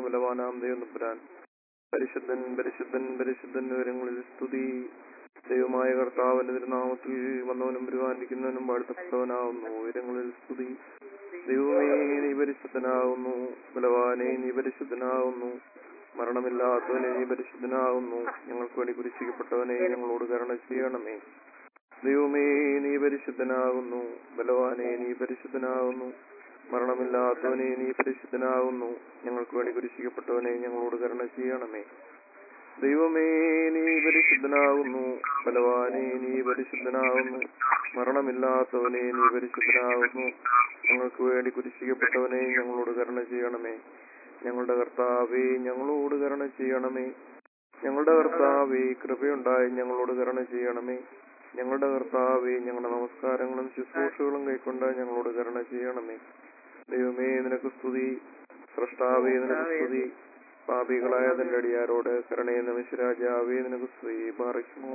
ബലവാനാം ദൈവം പരിശുദ്ധൻ പരിശുദ്ധൻ പരിശുദ്ധൻ വിവരങ്ങളിൽ സ്തുതി. ദൈവമായ കർത്താവിന്റെ തിരുനാമത്തിൽ വന്നവനും പരിപാലിക്കുന്നവനും വാഴ്ത്തപ്പെട്ടവനാവുന്നു. ഉയരങ്ങളിൽ സ്തുതി. ദൈവമേ നീ പരിശുദ്ധനാകുന്നു. ബലവാനെ നീ പരിശുദ്ധനാകുന്നു. മരണമില്ലാത്തവനെ നീ പരിശുദ്ധനാകുന്നു. ഞങ്ങൾക്ക് വേണ്ടി കുരിശിക്കപ്പെട്ടവനെ ഞങ്ങളോട് കരുണ ചെയ്യണമേ. ദൈവമേ നീ പരിശുദ്ധനാകുന്നു. ബലവാനെ നീ പരിശുദ്ധനാകുന്നു. മരണമില്ലാത്തവനെ നീ പരിശുദ്ധനാകുന്നു. ഞങ്ങൾക്ക് വേണ്ടി കുരിശിക്കപ്പെട്ടവനെ ഞങ്ങളോട് കരുണ ചെയ്യണമേ. ദൈവമേ നീ പരിശുദ്ധനാകുന്നു. ബലവാനെ നീ പരിശുദ്ധനാകുന്നു. മരണമില്ലാത്തവനെ നീ പരിശുദ്ധനാകുന്നു. ഞങ്ങൾക്ക് വേണ്ടി കുരിശിക്കപ്പെട്ടവനെ ഞങ്ങളോട് കരുണ ചെയ്യണമേ. ഞങ്ങളുടെ കർത്താവേ ഞങ്ങളോട് കരുണ ചെയ്യണമേ. ഞങ്ങളുടെ കർത്താവേ കൃപയുണ്ടായി ഞങ്ങളോട് കരുണ ചെയ്യണമേ. ഞങ്ങളുടെ കർത്താവേ ഞങ്ങളുടെ നമസ്കാരങ്ങളും ശുശ്രൂഷകളും കൈക്കൊണ്ട് ഞങ്ങളോട് കരുണ ചെയ്യണമേ. ദൈവമേ നിനക്ക് സ്തുതി. സൃഷ്ടാവേ നിനക്ക് സ്തുതി. പാപികളായ തന്റെ അടിയാരോട് കരുണയെ നമിശരാജാവേ നിനക്ക് സ്തുതി. പാറിക്കുമോ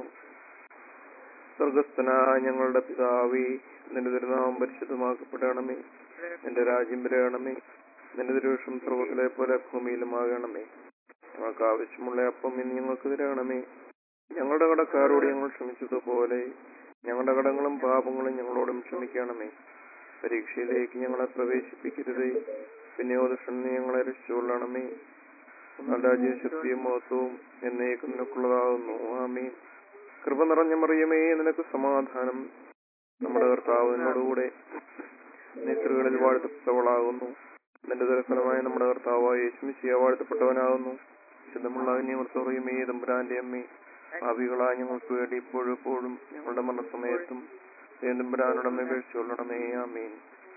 സ്വർഗസ്ഥനായ ഞങ്ങളുടെ പിതാവേ, നിന്റെ തിരുനാമം പരിശുദ്ധമാക്കപ്പെടണമേ. നിന്റെ രാജ്യം വരണമേ. നിന്റെ തിരുവിഷം സ്വർഗത്തിലെ പോലെ ഭൂമിയിലുമാകണമേ. ഞങ്ങൾക്ക് ആവശ്യമുള്ള അപ്പം ഇന്ന് ഞങ്ങൾക്ക് തരണമേ. ഞങ്ങളുടെ കടക്കാരോട് ഞങ്ങൾ ക്ഷമിച്ചതുപോലെ ഞങ്ങളുടെ കടങ്ങളും പാപങ്ങളും ഞങ്ങളോടും ക്ഷമിക്കണമേ. പരീക്ഷയിലേക്ക് ഞങ്ങളെ പ്രവേശിപ്പിക്കരുതേ, പിന്നെയോ ദുഷ്ടനെ ഞങ്ങളെ രക്ഷിച്ചുകൊള്ളണമേ. രാജ്യവും ശക്തിയും മഹത്വവും എന്നേക്കും നിനക്കുള്ളതാകുന്നു. ആമീൻ. കൃപ നിറഞ്ഞ മറിയമേ നിനക്ക് സമാധാനം. നമ്മുടെ കർത്താവ് നിന്നോടുകൂടെ നീ സ്ത്രീകളിൽ വാഴ്ത്തപ്പെട്ടവളാകുന്നു. നിന്റെ ദുരഫലമായ നമ്മുടെ കർത്താവായ യേശുമിശിഹാ വാഴ്ത്തപ്പെട്ടവനാകുന്നു. ശുദ്ധമുള്ള കന്യമറിയമേ തമ്പുരാന്റെ അമ്മേ, പാപികളായ ഞങ്ങൾക്ക് വേണ്ടി ഇപ്പോഴും എപ്പോഴും ഞങ്ങളുടെ മരണസമയത്തും തമ്പുരാനോട് അപേക്ഷിച്ചുകൊള്ളണമേ. ആമീൻ.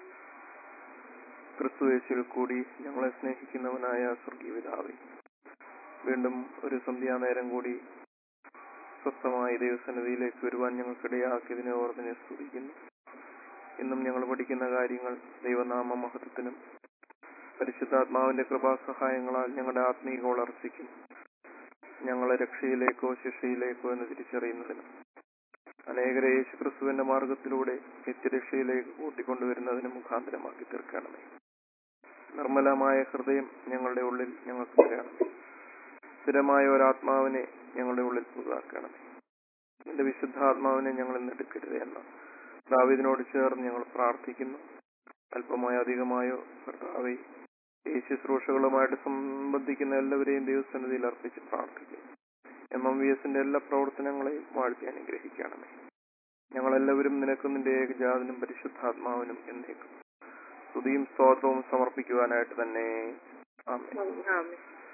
ക്രിസ്തു യേശുവിൽ കൂടി ഞങ്ങളെ സ്നേഹിക്കുന്നവനായ സ്വർഗീയ പിതാവേ, വീണ്ടും ഒരു സന്ധ്യാനേരം കൂടി സ്വസ്ഥമായി ദൈവസന്നിധിയിലേക്ക് വരുവാൻ ഞങ്ങൾക്കിടയാക്കിയതിനെ ഓർത്തിനെ സ്തുതിക്കുന്നു. ഇന്നും ഞങ്ങൾ പഠിക്കുന്ന കാര്യങ്ങൾ ദൈവനാമ മഹത്വത്തിനും പരിശുദ്ധാത്മാവിന്റെ കൃപാസഹായങ്ങളാൽ ഞങ്ങളുടെ ആത്മീക വളർച്ചയ്ക്കും ഞങ്ങളെ രക്ഷയിലേക്കോ ശിക്ഷയിലേക്കോ എന്ന് തിരിച്ചറിയുന്നതിനും അനേകരെ യേശുക്രിസ്തുവിന്റെ മാർഗത്തിലൂടെ നിത്യരക്ഷയിലേക്ക് കൂട്ടിക്കൊണ്ടുവരുന്നതിന് മുഖാന്തരമാക്കി തീർക്കണമേ. നിർമ്മലമായ ഹൃദയം ഞങ്ങളുടെ ഉള്ളിൽ ഞങ്ങൾക്ക് തരണമേ. സ്ഥിരമായ ഒരാത്മാവിനെ ഞങ്ങളുടെ ഉള്ളിൽ പുതുതാക്കണമേ. നിന്റെ വിശുദ്ധാത്മാവിനെ ഞങ്ങൾ ഇന്നെടുക്കരുത് എന്ന് ദാവീദിനോട് ചേർന്ന് ഞങ്ങൾ പ്രാർത്ഥിക്കുന്നു. അല്പമായോ അധികമായോ കർത്താവേ ഈ ശുശ്രൂഷകളുമായിട്ട് സംബന്ധിക്കുന്ന എല്ലാവരെയും ദൈവസന്നിധിയിൽ അർപ്പിച്ച് പ്രാർത്ഥിക്കുന്നു. MMVS എല്ലാ പ്രവർത്തനങ്ങളെയും വാഴ്ത്തി അനുഗ്രഹിക്കണമേ. ഞങ്ങളെല്ലാവരും നിനക്കും നിന്റെ ഏകജാതനും പരിശുദ്ധാത്മാവിനും എന്നേക്കും സ്തുതിയും സ്തോത്രവും സമർപ്പിക്കുവാനായിട്ട് തന്നെ. ആമേൻ.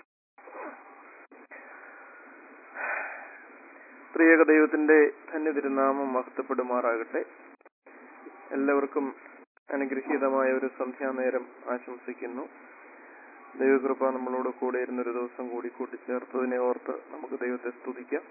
ത്രിയേക ദൈവത്തിന്റെ ധന്യ തിരുനാമം മഹത്വപ്പെടുമാറാകട്ടെ. എല്ലാവർക്കും അനുഗ്രഹീതമായ ഒരു സന്ധ്യാനേരം ആശംസിക്കുന്നു. ദൈവകൃപ നമ്മളോട് കൂടെ ഇരുന്നൊരു ദിവസം കൂടി കൂട്ടിച്ചേർത്തതിനെ ഓർത്ത് നമുക്ക് ദൈവത്തെ സ്തുതിക്കാം.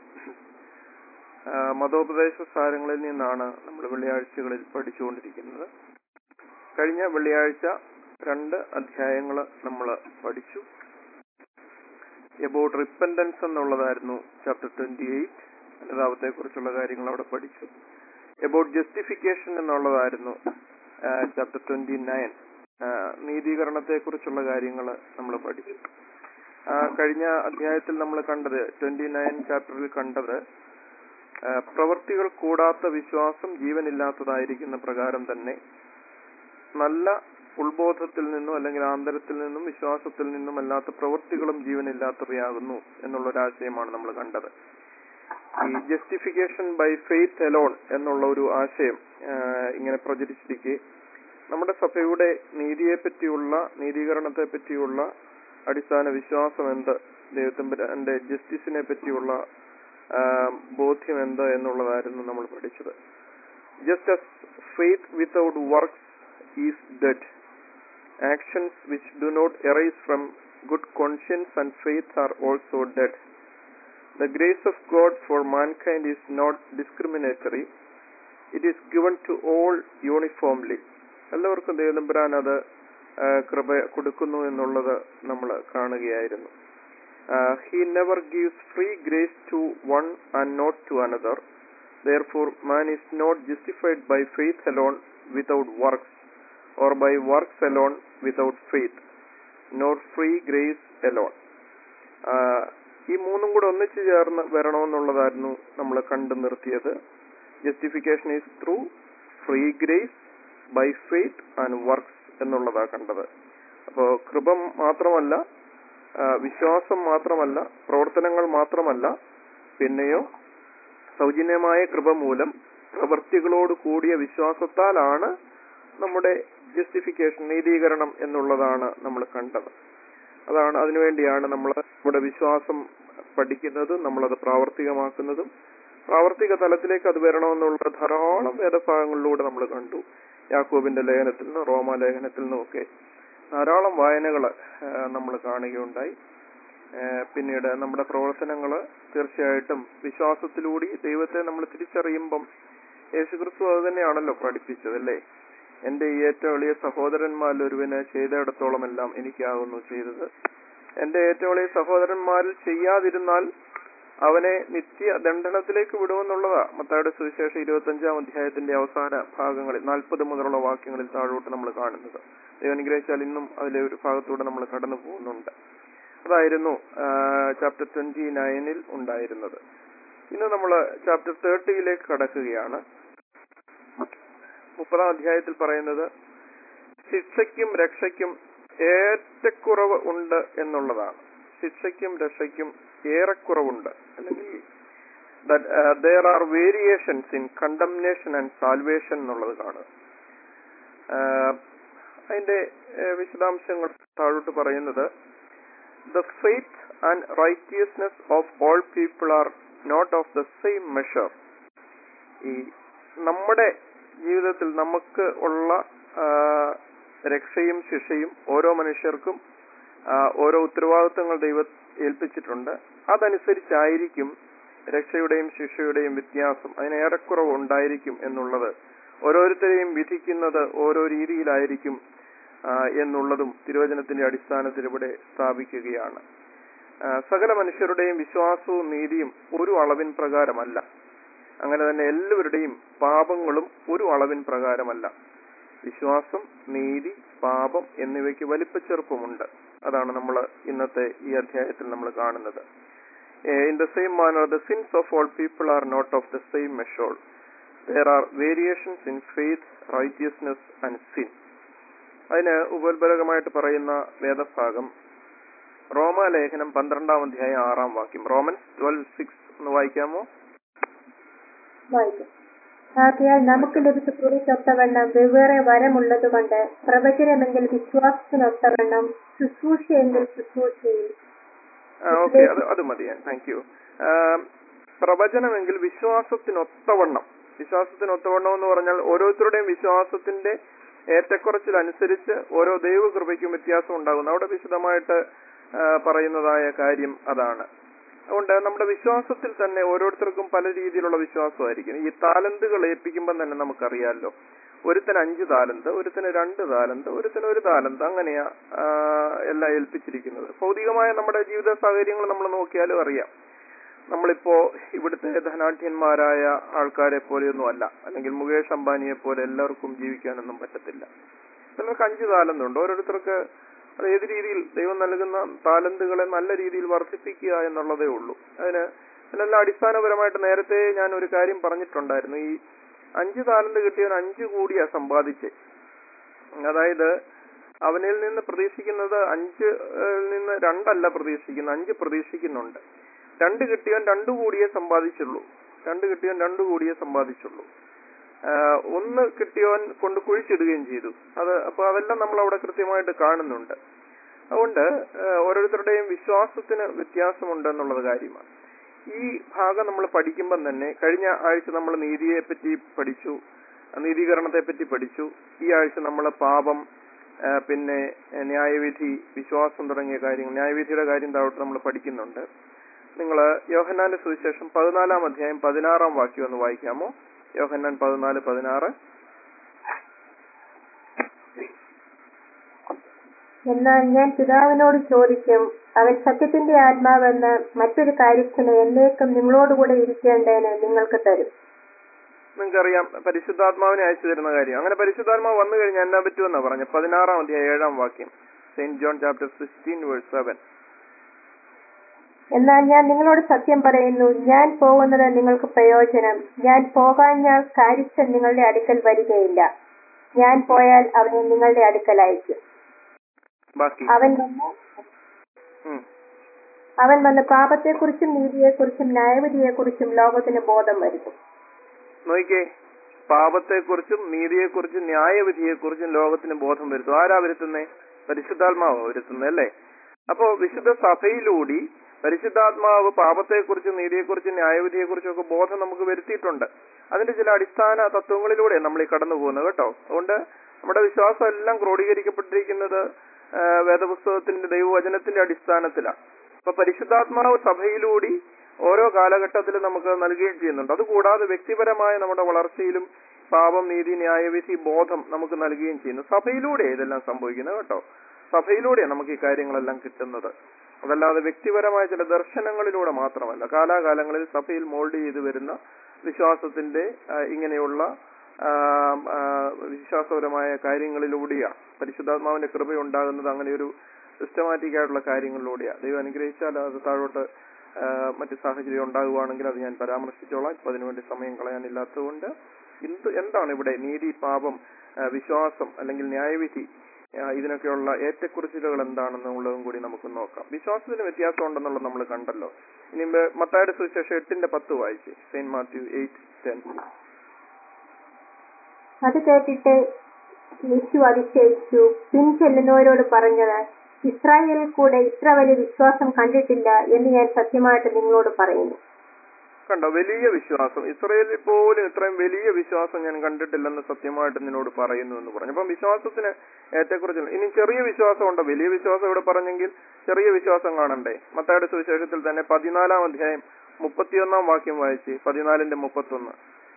മതോപദേശ സാരങ്ങളിൽ നിന്നാണ് നമ്മൾ വെള്ളിയാഴ്ചകളിൽ പഠിച്ചുകൊണ്ടിരിക്കുന്നത്. കഴിഞ്ഞ വെള്ളിയാഴ്ച 2 അധ്യായങ്ങൾ നമ്മൾ പഠിച്ചു. എബൌട്ട് റിപ്പൻഡൻസ് എന്നുള്ളതായിരുന്നു ചാപ്റ്റർ 28. അനുതാപത്തെ കുറിച്ചുള്ള കാര്യങ്ങൾ അവിടെ പഠിച്ചു. എബൌട്ട് ജസ്റ്റിഫിക്കേഷൻ എന്നുള്ളതായിരുന്നു ചാപ്റ്റർ 29. നീതീകരണത്തെ കുറിച്ചുള്ള കാര്യങ്ങൾ നമ്മൾ പഠിച്ചു. കഴിഞ്ഞ അധ്യായത്തിൽ നമ്മൾ കണ്ടത് 29 ചാപ്റ്ററിൽ കണ്ടത് പ്രവൃത്തികൾ കൂടാത്ത വിശ്വാസം ജീവനില്ലാത്തതായിരിക്കുന്ന പ്രകാരം തന്നെ നല്ല ഉൾബോധത്തിൽ നിന്നും അല്ലെങ്കിൽ ആന്തരത്തിൽ നിന്നും വിശ്വാസത്തിൽ നിന്നും അല്ലാത്ത പ്രവൃത്തികളും ജീവനില്ലാത്തവയാകുന്നു എന്നുള്ളൊരാശയമാണ് നമ്മൾ കണ്ടത്. ഈ ജസ്റ്റിഫിക്കേഷൻ ബൈ ഫെയ്ത്ത് അലോൺ എന്നുള്ള ഒരു ആശയം ഇങ്ങനെ പ്രചരിച്ചിരിക്കെ നമ്മുടെ സഭയുടെ നീതിയെപ്പറ്റിയുള്ള നീതീകരണത്തെ പറ്റിയുള്ള അടിസ്ഥാന വിശ്വാസം എന്ത്, ദൈവത്തിന്റെ ജസ്റ്റിസിനെ പറ്റിയുള്ള ബോധ്യം എന്ത് എന്നുള്ളതായിരുന്നു നമ്മൾ പഠിച്ചത്. Just as faith without works is dead, actions which do not arise from good conscience and faith are also dead. The grace of God for mankind is not discriminatory. It is given to all uniformly. എല്ലാവർക്കും ദൈവതമ്പുരാൻ അത് കൃപ കൊടുക്കുന്നു എന്നുള്ളത് നമ്മൾ കാണുകയായിരുന്നു. He never gives free grace to one and not to another. Therefore, man is not justified by faith alone without works, or by works alone without faith, nor free grace alone. ഈ മൂന്നും കൂടെ ഒന്നിച്ചു ചേർന്ന് വരണമെന്നുള്ളതായിരുന്നു നമ്മൾ കണ്ടു നിർത്തിയത്. Justification is through free grace by faith and works എന്നുള്ളതാ കണ്ടത്. അപ്പോൾ കൃപ മാത്രമല്ല, വിശ്വാസം മാത്രമല്ല, പ്രവർത്തനങ്ങൾ മാത്രമല്ല, പിന്നെയോ സൗജന്യമായ കൃപ മൂലം പ്രവൃത്തികളോട് കൂടിയ വിശ്വാസത്താലാണ് നമ്മുടെ ജസ്റ്റിഫിക്കേഷൻ, നീതീകരണം എന്നുള്ളതാണ് നമ്മൾ കണ്ടത്. അതിനുവേണ്ടിയാണ് നമ്മൾ നമ്മുടെ വിശ്വാസം പഠിക്കുന്നതും നമ്മളത് പ്രാവർത്തികമാക്കുന്നതും. പ്രാവർത്തിക തലത്തിലേക്ക് അത് വരണമെന്നുള്ള ധാരാളം വേദഭാഗങ്ങളിലൂടെ നമ്മൾ കണ്ടു. യാക്കോബിന്റെ ലേഖനത്തിൽ നിന്നും റോമാലേഖനത്തിൽ നിന്നുമൊക്കെ ധാരാളം വായനകൾ നമ്മൾ കാണുകയുണ്ടായി. പിന്നീട് നമ്മുടെ പ്രവർത്തനങ്ങൾ തീർച്ചയായിട്ടും വിശ്വാസത്തിലൂടെ ദൈവത്തെ നമ്മൾ തിരിച്ചറിയുമ്പം യേശുക്രിസ്തു അത് തന്നെയാണല്ലോ പഠിപ്പിച്ചത്, അല്ലേ? എന്റെ ഈ ഏറ്റവും എളിയ സഹോദരന്മാരിൽ ഒരുവന് ചെയ്തിടത്തോളം എല്ലാം എനിക്കാകുന്നു ചെയ്തത്. എന്റെ ഏറ്റവും എളിയ സഹോദരന്മാരിൽ ചെയ്യാതിരുന്നാൽ അവനെ നിത്യ ദണ്ഡനത്തിലേക്ക് വിടുമെന്നുള്ളതാ മത്തായിയുടെ സുവിശേഷം 25-ാം അധ്യായത്തിന്റെ അവസാന ഭാഗങ്ങളിൽ 40 മുതലുള്ള വാക്യങ്ങളിൽ താഴോട്ട് നമ്മൾ കാണുന്നത്. ദൈവം അനുഗ്രഹിച്ചാൽ ഇന്നും അതിലെ ഒരു ഭാഗത്തൂടെ നമ്മൾ കടന്നു പോകുന്നുണ്ട്. അതായിരുന്നു ചാപ്റ്റർ 29 ഉണ്ടായിരുന്നത്. ഇന്ന് നമ്മൾ ചാപ്റ്റർ 30 കടക്കുകയാണ്. 30-ാം അധ്യായത്തിൽ പറയുന്നത് ശിക്ഷയ്ക്കും രക്ഷയ്ക്കും ഏറ്റക്കുറവ് ഉണ്ട് എന്നുള്ളതാണ്. ശിക്ഷയ്ക്കും രക്ഷയ്ക്കും ഏറെക്കുറവുണ്ട്, അല്ലെങ്കിൽ there are variations in condemnation and salvation എന്നുള്ളത് കാണുക. അതിന്റെ വിശദാംശങ്ങൾ താഴോട്ട് പറയുന്നത്, the faith and righteousness of all people are not of the same measure. ഈ നമ്മുടെ ജീവിതത്തിൽ നമുക്ക് ഉള്ള രക്ഷയും ശിക്ഷയും ഓരോ മനുഷ്യർക്കും ഓരോ ഉത്തരവാദിത്വങ്ങൾ ദൈവം ഏൽപ്പിച്ചിട്ടുണ്ട്. അതനുസരിച്ചായിരിക്കും രക്ഷയുടെയും ശിക്ഷയുടെയും വ്യത്യാസം. അതിന് ഏറെക്കുറവ് ഉണ്ടായിരിക്കും എന്നുള്ളത്, ഓരോരുത്തരെയും വിധിക്കുന്നത് ഓരോ രീതിയിലായിരിക്കും എന്നുള്ളതും തിരുവചനത്തിന്റെ അടിസ്ഥാനത്തിൽ ഇവിടെ സ്ഥാപിക്കുകയാണ്. സകല മനുഷ്യരുടെയും വിശ്വാസവും നീതിയും ഒരു അളവിൻ പ്രകാരമല്ല. അങ്ങനെ തന്നെ എല്ലാവരുടെയും പാപങ്ങളും ഒരു അളവിൻ പ്രകാരമല്ല. വിശ്വാസം, നീതി, പാപം എന്നിവയ്ക്ക് വലിപ്പച്ചെറുപ്പമുണ്ട്. അതാണ് നമ്മൾ ഇന്നത്തെ ഈ അധ്യായത്തിൽ നമ്മൾ കാണുന്നത്. In the same manner, the sins of all people are not of the same measure. There are variations in faith, righteousness and sin. അതിന് ഉപോത്ബലകമായിട്ട് പറയുന്ന വേദഭാഗം റോമാലേഖനം 12-ാം അധ്യായം 6-ാം വാക്യം. റോമൻസ് 12:6 ഒന്ന് വായിക്കാമോ? ആകയാൽ നമുക്ക് ലഭിച്ച കൃപയ്ക്കൊത്തവണ്ണം വെവ്വേറെ വരമുള്ളതുകൊണ്ട് പ്രവചനമെങ്കിൽ വിശ്വാസത്തിനൊത്തവണ്ണം, ശുശ്രൂഷയെങ്കിൽ ശുശ്രൂഷയിൽ. ഓക്കെ, അത് മതി. Thank you. പ്രവചനമെങ്കിൽ വിശ്വാസത്തിനൊത്തവണ്ണം. വിശ്വാസത്തിനൊത്തവണ്ണം എന്ന് പറഞ്ഞാൽ ഓരോരുത്തരുടെയും വിശ്വാസത്തിന്റെ ഏറ്റക്കുറച്ചിലനുസരിച്ച് ഓരോ ദൈവകൃപയ്ക്കും വ്യത്യാസം ഉണ്ടാകുന്നു. അവിടെ വിശദമായിട്ട് പറയുന്നതായ കാര്യം അതാണ്. അതുകൊണ്ട് നമ്മുടെ വിശ്വാസത്തിൽ തന്നെ ഓരോരുത്തർക്കും പല രീതിയിലുള്ള വിശ്വാസമായിരിക്കും. ഈ താലന്തുകൾ ഏൽപ്പിക്കുമ്പോൾ തന്നെ നമുക്കറിയാമല്ലോ, ഒരുത്തന് 5 താലന്ത്, ഒരുത്തന് 2 താലന്ത്, ഒരുത്തന് 1 താലന്ത്, അങ്ങനെയാ എല്ലാം ഏൽപ്പിച്ചിരിക്കുന്നത്. ഭൗതികമായ നമ്മുടെ ജീവിത സാഹചര്യങ്ങൾ നമ്മൾ നോക്കിയാലും അറിയാം. നമ്മളിപ്പോ ഇവിടുത്തെ ധനാഢ്യന്മാരായ ആൾക്കാരെ പോലെയൊന്നും അല്ല, അല്ലെങ്കിൽ മുകേഷ് അംബാനിയെ പോലെ എല്ലാവർക്കും ജീവിക്കാനൊന്നും പറ്റത്തില്ല. ചിലർക്ക് 5 താലന്തുണ്ട്. ഓരോരുത്തർക്ക് അത് ഏത് രീതിയിൽ ദൈവം നൽകുന്ന താലന്തുകളെ നല്ല രീതിയിൽ വർദ്ധിപ്പിക്കുക എന്നുള്ളതേ ഉള്ളൂ. അതിനെല്ലാം അടിസ്ഥാനപരമായിട്ട് നേരത്തെ ഞാൻ ഒരു കാര്യം പറഞ്ഞിട്ടുണ്ടായിരുന്നു. ഈ 5 താലന്ത് കിട്ടിയവൻ 5 കൂടിയാ സമ്പാദിച്ചേ. അതായത് അവനിൽ നിന്ന് പ്രതീക്ഷിക്കുന്നത് 5 നിന്ന് 2 അല്ല പ്രതീക്ഷിക്കുന്നത്, 5 പ്രതീക്ഷിക്കുന്നുണ്ട്. 2 കിട്ടിയവൻ 2 കൂടിയേ സമ്പാദിച്ചുള്ളൂ. 2 കിട്ടിയവൻ 2 കൂടിയേ സമ്പാദിച്ചുള്ളൂ. 1 കിട്ടിയവൻ കൊണ്ട് കുഴിച്ചിടുകയും ചെയ്തു. അപ്പൊ അതെല്ലാം നമ്മൾ അവിടെ കൃത്യമായിട്ട് കാണുന്നുണ്ട്. അതുകൊണ്ട് ഓരോരുത്തരുടെയും വിശ്വാസത്തിന് വ്യത്യാസമുണ്ട് എന്നുള്ളത് കാര്യമാണ്. ഈ ഭാഗം നമ്മൾ പഠിക്കുമ്പം തന്നെ കഴിഞ്ഞ ആഴ്ച നമ്മൾ നീതിയെ പറ്റി പഠിച്ചു, നീതീകരണത്തെ പറ്റി പഠിച്ചു. ഈ ആഴ്ച നമ്മൾ പാപം, പിന്നെ ന്യായവിധി, വിശ്വാസം തുടങ്ങിയ കാര്യങ്ങൾ, ന്യായവിധിയുടെ കാര്യം താഴോട്ട് നമ്മൾ പഠിക്കുന്നുണ്ട്. നിങ്ങൾ യോഹന്നാന്റെ സുവിശേഷം 14-ാം അധ്യായം 16-ാം വാക്യം ഒന്ന് വായിക്കാമോ? യോഹന്നാൻ 14:16. എന്നാൽ ഞാൻ പിതാവിനോട് ചോദിക്കും, അവൻ സത്യത്തിന്റെ ആത്മാവെന്ന് മറ്റൊരു കാര്യത്തിന് എന്നേക്കും നിങ്ങളോടുകൂടെ ഇരിക്കേണ്ടതിന് നിങ്ങൾക്ക് തരും. നിങ്ങൾക്കറിയാം, പരിശുദ്ധാത്മാവിനെ അയച്ചു തരുന്ന കാര്യം. അങ്ങനെ പരിശുദ്ധാത്മാവ് വന്നു കഴിഞ്ഞാൽ എന്നാ പറ്റുമെന്നാ പറഞ്ഞ 16-ാം അധ്യായം 7-ാം വാക്യം. Saint John chapter 16:7. എന്നാൽ ഞാൻ നിങ്ങളോട് സത്യം പറയുന്നു, ഞാൻ പോകുന്നത് നിങ്ങൾക്ക് പ്രയോജനം. ഞാൻ പോകാഞ്ഞാൽ കാര്യസ്ഥൻ നിങ്ങളുടെ അടുക്കൽ വരികയില്ല. ഞാൻ പോയാൽ അവനെ നിങ്ങളുടെ അടുക്കൽ അയക്കും. ബാക്കി അവൻ വന്ന് പാപത്തെക്കുറിച്ചും നീതിയെക്കുറിച്ചും ന്യായവിധിയെക്കുറിച്ചും ലോകത്തിന് ബോധം വരുത്തും. നോക്കിക്കേ, പാപത്തെക്കുറിച്ചും നീതിയെക്കുറിച്ചും ന്യായവിധിയെക്കുറിച്ചും ലോകത്തിന് ബോധം വരുത്തും. ആരാ വരുത്തുന്നേ? പരിശുദ്ധാത്മാവ് വരുത്തുന്നത് അല്ലേ? അപ്പോ വിശുദ്ധ സഭയിലൂടെ പരിശുദ്ധാത്മാവ് പാപത്തെക്കുറിച്ചും നീതിയെക്കുറിച്ചും ന്യായവിധിയെക്കുറിച്ചും ഒക്കെ ബോധം നമുക്ക് വരുത്തിയിട്ടുണ്ട്. അതിന്റെ ചില അടിസ്ഥാന തത്വങ്ങളിലൂടെ നമ്മൾ ഈ കടന്നു പോകുന്നത് കേട്ടോ. അതുകൊണ്ട് നമ്മുടെ വിശ്വാസം എല്ലാം ക്രോഡീകരിക്കപ്പെട്ടിരിക്കുന്നത് വേദപുസ്തകത്തിന്റെ ദൈവവചനത്തിന്റെ അടിസ്ഥാനത്തിലാണ്. അപ്പൊ പരിശുദ്ധാത്മാവ് സഭയിലൂടെ ഓരോ കാലഘട്ടത്തിലും നമുക്ക് നൽകുകയും ചെയ്യുന്നുണ്ട്. അതുകൂടാതെ വ്യക്തിപരമായ നമ്മുടെ വളർച്ചയിലും പാപം, നീതി, ന്യായവിധി ബോധം നമുക്ക് നൽകുകയും ചെയ്യുന്നു. സഭയിലൂടെ ഇതെല്ലാം സംഭവിക്കുന്നത് കേട്ടോ. സഭയിലൂടെ നമുക്ക് ഈ കാര്യങ്ങളെല്ലാം കിട്ടുന്നത്. അതല്ലാതെ വ്യക്തിപരമായ ചില ദർശനങ്ങളിലൂടെ മാത്രമല്ല. കാലാകാലങ്ങളിൽ സഭയിൽ മോൾഡ് ചെയ്തു വരുന്ന വിശ്വാസത്തിന്റെ ഇങ്ങനെയുള്ള വിശ്വാസപരമായ കാര്യങ്ങളിലൂടെയാണ് പരിശുദ്ധാത്മാവിന്റെ കൃപയുണ്ടാകുന്നത്. അങ്ങനെ ഒരു സിസ്റ്റമാറ്റിക് ആയിട്ടുള്ള കാര്യങ്ങളിലൂടെയാണ്. ദൈവം അനുഗ്രഹിച്ചാൽ അത് താഴോട്ട് മറ്റു സാഹചര്യം ഉണ്ടാകുവാണെങ്കിൽ അത് ഞാൻ പരാമർശിച്ചോളാം. ഇപ്പൊ അതിനുവേണ്ടി സമയം കളയാനില്ലാത്തതുകൊണ്ട് എന്താണ് ഇവിടെ നീതി, പാപം, വിശ്വാസം അല്ലെങ്കിൽ ന്യായവിധി, ഇതിനൊക്കെയുള്ള ഏറ്റക്കുറിച്ചിലുകൾ എന്താണെന്നുള്ളതും കൂടി നമുക്ക് നോക്കാം. വിശ്വാസത്തിന് വ്യത്യാസം ഉണ്ടെന്നുള്ളത് നമ്മൾ കണ്ടല്ലോ. ഇനി മത്തായിയുടെ സുവിശേഷം 8:10 വായിച്ച്. Saint Matthew 8:10. അത് കേട്ടിട്ട് യേശു അതിശയിച്ചു. പിൻചെല്ലുന്നവരോട് പറഞ്ഞത്, ഇസ്രായേലിൽ കൂടെ ഇത്ര വലിയ വിശ്വാസം കണ്ടിട്ടില്ല എന്ന് ഞാൻ സത്യമായിട്ട് നിങ്ങളോട് പറയുന്നു. കണ്ടോ, വലിയ വിശ്വാസം. ഇസ്രായേലിൽ പോലും ഇത്രയും വലിയ വിശ്വാസം ഞാൻ കണ്ടിട്ടില്ലെന്ന് സത്യമായിട്ട് നിന്നോട് പറയുന്നു എന്ന് പറഞ്ഞു. അപ്പം വിശ്വാസത്തിന് ഏറ്റക്കുറിച്ചില്ല. ഇനി ചെറിയ വിശ്വാസം ഉണ്ടോ? വലിയ വിശ്വാസം ഇവിടെ പറഞ്ഞെങ്കിൽ ചെറിയ വിശ്വാസം കാണണ്ടേ? മത്തായിയുടെ സുവിശേഷത്തിൽ തന്നെ 14-ാം അധ്യായം 31-ാം വാക്യം വായിച്ച്. 14:31.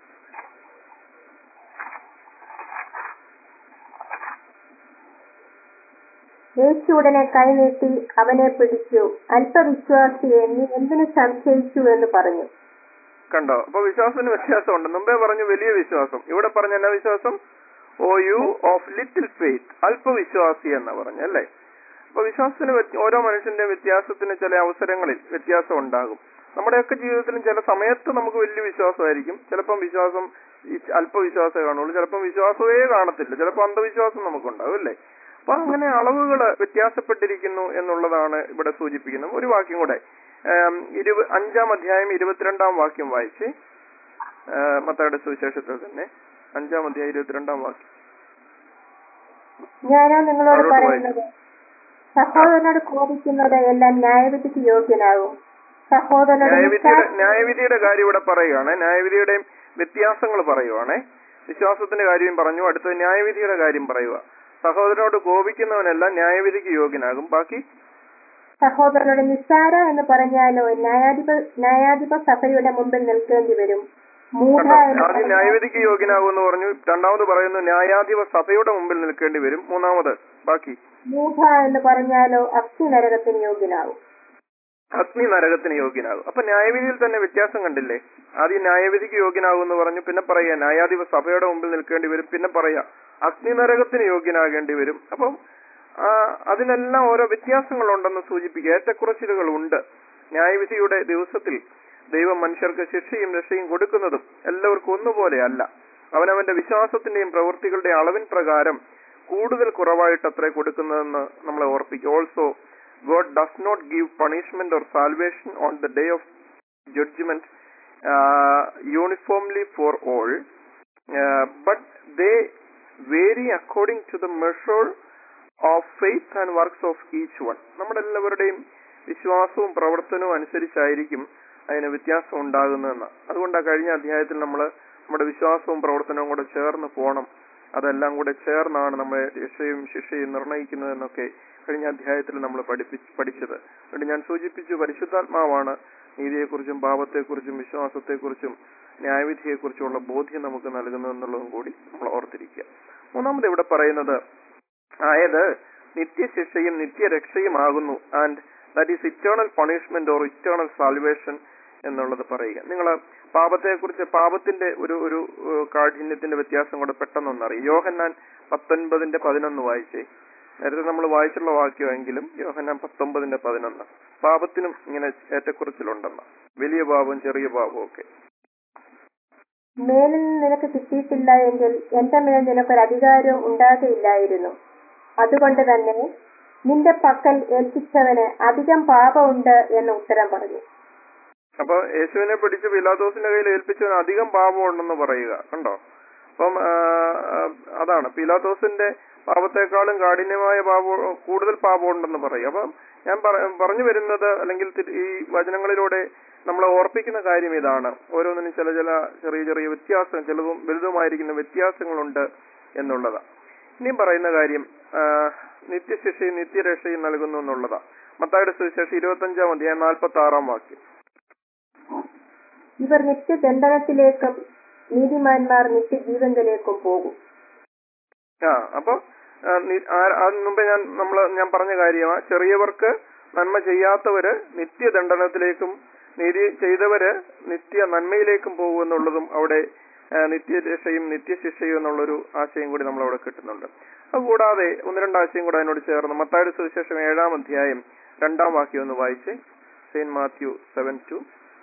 യേശു ഉടനെ കൈനീട്ടി അവനെ പിടിച്ചു. അല്പവിശ്വാസിയെ, നീ എന്തിനു സംശയിച്ചു എന്ന് പറഞ്ഞു. കണ്ടോ, അപ്പൊ വിശ്വാസത്തിന് വ്യത്യാസമുണ്ട്. മുമ്പേ പറഞ്ഞു വലിയ വിശ്വാസം, ഇവിടെ പറഞ്ഞ എന്നാ വിശ്വാസം? Oh you of little faith, അല്പവിശ്വാസി എന്ന് പറഞ്ഞു അല്ലേ? അപ്പൊ വിശ്വാസത്തിന് ഓരോ മനുഷ്യന്റെ വ്യത്യാസത്തിന് ചില അവസരങ്ങളിൽ വ്യത്യാസം ഉണ്ടാകും. നമ്മുടെയൊക്കെ ജീവിതത്തിലും ചില സമയത്ത് നമുക്ക് വലിയ വിശ്വാസമായിരിക്കും. ചിലപ്പം വിശ്വാസം അല്പവിശ്വാസമേ കാണുള്ളൂ, ചിലപ്പം വിശ്വാസമേ കാണത്തില്ല, ചിലപ്പോൾ അന്ധവിശ്വാസം നമുക്കുണ്ടാവും അല്ലേ? അപ്പൊ അങ്ങനെ അളവുകൾ വ്യത്യാസപ്പെട്ടിരിക്കുന്നു എന്നുള്ളതാണ് ഇവിടെ സൂചിപ്പിക്കുന്നത്. ഒരു വാക്യം കൂടെ, 5-ാം അധ്യായം 22-ാം വാക്യം വായിച്ച്. മത്തായിയുടെ സുവിശേഷത്തിൽ തന്നെ 5-ാം അധ്യായം 22-ാം വാക്യം. ഞാനോ നിങ്ങളോട് പറയുന്നത്, സഹോദരനോട് കോപിക്കുന്നത് എല്ലാം ന്യായവിധിക്ക് യോഗ്യനാകും. ന്യായവിധിയുടെ കാര്യം ഇവിടെ പറയുകയാണ്. ന്യായവിധിയുടെയും വ്യത്യാസങ്ങൾ പറയുവാണേ. വിശ്വാസത്തിന്റെ കാര്യം പറഞ്ഞു, അടുത്ത ന്യായവിധിയുടെ കാര്യം പറയുക. സഹോദരനോട് കോപിക്കുന്നവനെല്ലാം ന്യായവിധിക്ക് യോഗ്യനാകും. ബാക്കി സഹോദരനോട് നിസ്സാര എന്ന് പറഞ്ഞാലോ ന്യായാധിപ സഭയുടെ മുമ്പിൽ നിൽക്കേണ്ടി വരും. ആദ്യം ന്യായവിധിക്ക് യോഗ്യനാകും എന്ന് പറഞ്ഞു, രണ്ടാമത് പറയുന്നു ന്യായാധിപ സഭയുടെ മുമ്പിൽ നിൽക്കേണ്ടി വരും. മൂന്നാമത് ബാക്കി മൂഢ എന്ന് പറഞ്ഞാലോ അഗ്നി നരകത്തിന് യോഗ്യനാകും. അഗ്നി നരകത്തിന് യോഗ്യനാകും. അപ്പൊ ന്യായവിധിയിൽ തന്നെ വ്യത്യാസം കണ്ടില്ലേ? ആദ്യം ന്യായവിധിക്ക് യോഗ്യനാകും എന്ന് പറഞ്ഞു, പിന്നെ പറയാ ന്യായാധിപ സഭയുടെ മുമ്പിൽ നിൽക്കേണ്ടി വരും, പിന്നെ പറയാ അഗ്നി നരകത്തിന് യോഗ്യനാകേണ്ടി വരും. അപ്പം അതിനെല്ലാം ഓരോ വ്യത്യാസങ്ങളുണ്ടെന്ന് സൂചിപ്പിക്കുക. ഏറ്റക്കുറച്ചിലുകൾ ഉണ്ട്. ന്യായവിധിയുടെ ദിവസത്തിൽ ദൈവം മനുഷ്യർക്ക് ശിക്ഷയും രക്ഷയും കൊടുക്കുന്നതും എല്ലാവർക്കും ഒന്നുപോലെ അല്ല. അവനവന്റെ വിശ്വാസത്തിന്റെയും പ്രവൃത്തികളുടെയും അളവിൻ പ്രകാരം കൂടുതൽ കുറവായിട്ട് അത്രേ കൊടുക്കുന്നതെന്ന് നമ്മളെ ഓർപ്പിക്കും. Also God does not give punishment or salvation on the day of judgment uniformly for all, but they vary according to the measure of faith and works of each one. നമ്മുടെ എല്ലാവരുടെയും വിശ്വാസവും പ്രവർത്തനവും അനുസരിച്ചായിരിക്കും അതിന് വ്യത്യാസം ഉണ്ടാകുന്നതെന്ന്. അതുകൊണ്ടാണ് കഴിഞ്ഞ അധ്യായത്തിൽ നമ്മൾ നമ്മുടെ വിശ്വാസവും പ്രവർത്തനവും കൂടെ ചേർന്ന് പോകണം, അതെല്ലാം കൂടെ ചേർന്നാണ് നമ്മളെ രക്ഷയും ശിക്ഷയും നിർണയിക്കുന്നതെന്നൊക്കെ കഴിഞ്ഞ അധ്യായത്തിൽ നമ്മൾ പഠിച്ചത്. അതുകൊണ്ട് ഞാൻ സൂചിപ്പിച്ചു, പരിശുദ്ധാത്മാവാണ് നീതിയെക്കുറിച്ചും പാപത്തെക്കുറിച്ചും വിശ്വാസത്തെക്കുറിച്ചും ന്യായവിധിയെക്കുറിച്ചുമുള്ള ബോധ്യം നമുക്ക് നൽകുന്നതെന്നുള്ളതും കൂടി നമ്മൾ ഓർത്തിരിക്കുക. മൂന്നാമത് ഇവിടെ പറയുന്നത്, അതായത് നിത്യശിക്ഷയും നിത്യരക്ഷയുമാകുന്നു, and that is eternal punishment or eternal salvation എന്നുള്ളത് പറയുക. നിങ്ങൾ പാപത്തെക്കുറിച്ച് പാപത്തിന്റെ ഒരു കാഠിന്യത്തിന്റെ വ്യത്യാസം കൂടെ പെട്ടെന്നൊന്നറിയും. യോഹന്നാൻ 19:11 വായിച്ചേ. നേരത്തെ നമ്മൾ വായിച്ചുള്ള വാക്യമെങ്കിലും യോഹന്നാൻ 19:11. പാപത്തിനും ഇങ്ങനെ ഏറ്റക്കുറച്ചിലുണ്ടെന്ന്, വലിയ പാപവും ചെറിയ പാപവും ഒക്കെ. മേലിൽ നിന്ന് നിനക്ക് കിട്ടിയിട്ടില്ല എങ്കിൽ എന്റെ മേൽ നിനക്കൊരു അധികാരവും ഉണ്ടാകയില്ലായിരുന്നു. അതുകൊണ്ട് തന്നെ നിന്റെ പക്കൽ ഏൽപ്പിച്ചവന് അധികം പാപമുണ്ട് എന്ന് ഉത്തരം പറഞ്ഞു. അപ്പൊ യേശുവിനെ പിടിച്ച് പീലാത്തോസിന്റെ കയ്യിൽ ഏൽപ്പിച്ചവന് അധികം പാപമുണ്ടെന്ന് പറയുക കണ്ടോ. അപ്പം അതാണ് പീലാത്തോസിന്റെ പാപത്തെക്കാളും കാഠിന്യമായ കൂടുതൽ പാപമുണ്ടെന്ന് പറയും. അപ്പം ഞാൻ പറഞ്ഞു വരുന്നത്, അല്ലെങ്കിൽ ഈ വചനങ്ങളിലൂടെ നമ്മളെ ഓർപ്പിക്കുന്ന കാര്യം ഇതാണ്. ഓരോന്നിനും ചില ചെറിയ ചെറിയ വ്യത്യാസം, ചിലതും വലുതുമായിരിക്കുന്ന വ്യത്യാസങ്ങളുണ്ട് എന്നുള്ളതാ. ഇനിയും പറയുന്ന കാര്യം നിത്യശിക്ഷയും നിത്യരക്ഷയും നൽകുന്നു എന്നുള്ളതാ. മത്തായിയുടെ സുവിശേഷം 25-ാം അധ്യായം 46-ാം വാക്യം. ഇവർ നിത്യദണ്ഡനത്തിലേക്കും നീതിമാന്മാർ നിത്യജീവങ്കലേക്കും പോകും. അപ്പൊ അതിന് മുമ്പേ ഞാൻ പറഞ്ഞ കാര്യമാണ്, ചെറിയവർക്ക് നന്മ ചെയ്യാത്തവര് നിത്യദണ്ഡനത്തിലേക്കും നീതി ചെയ്തവര് നിത്യ നന്മയിലേക്കും പോകുമെന്നുള്ളതും അവിടെ നിത്യരക്ഷയും നിത്യശിക്ഷയും എന്നുള്ളൊരു ആശയം കൂടി നമ്മളവിടെ കിട്ടുന്നുണ്ട്. അതുകൂടാതെ ഒന്ന് രണ്ട് ആശയം കൂടെ അതിനോട് ചേർന്ന് മത്തായിയുടെ സുവിശേഷം 7-ാം അധ്യായം 2-ാം വാക്യം ഒന്ന് വായിച്ച്. Saint Matthew 7:2.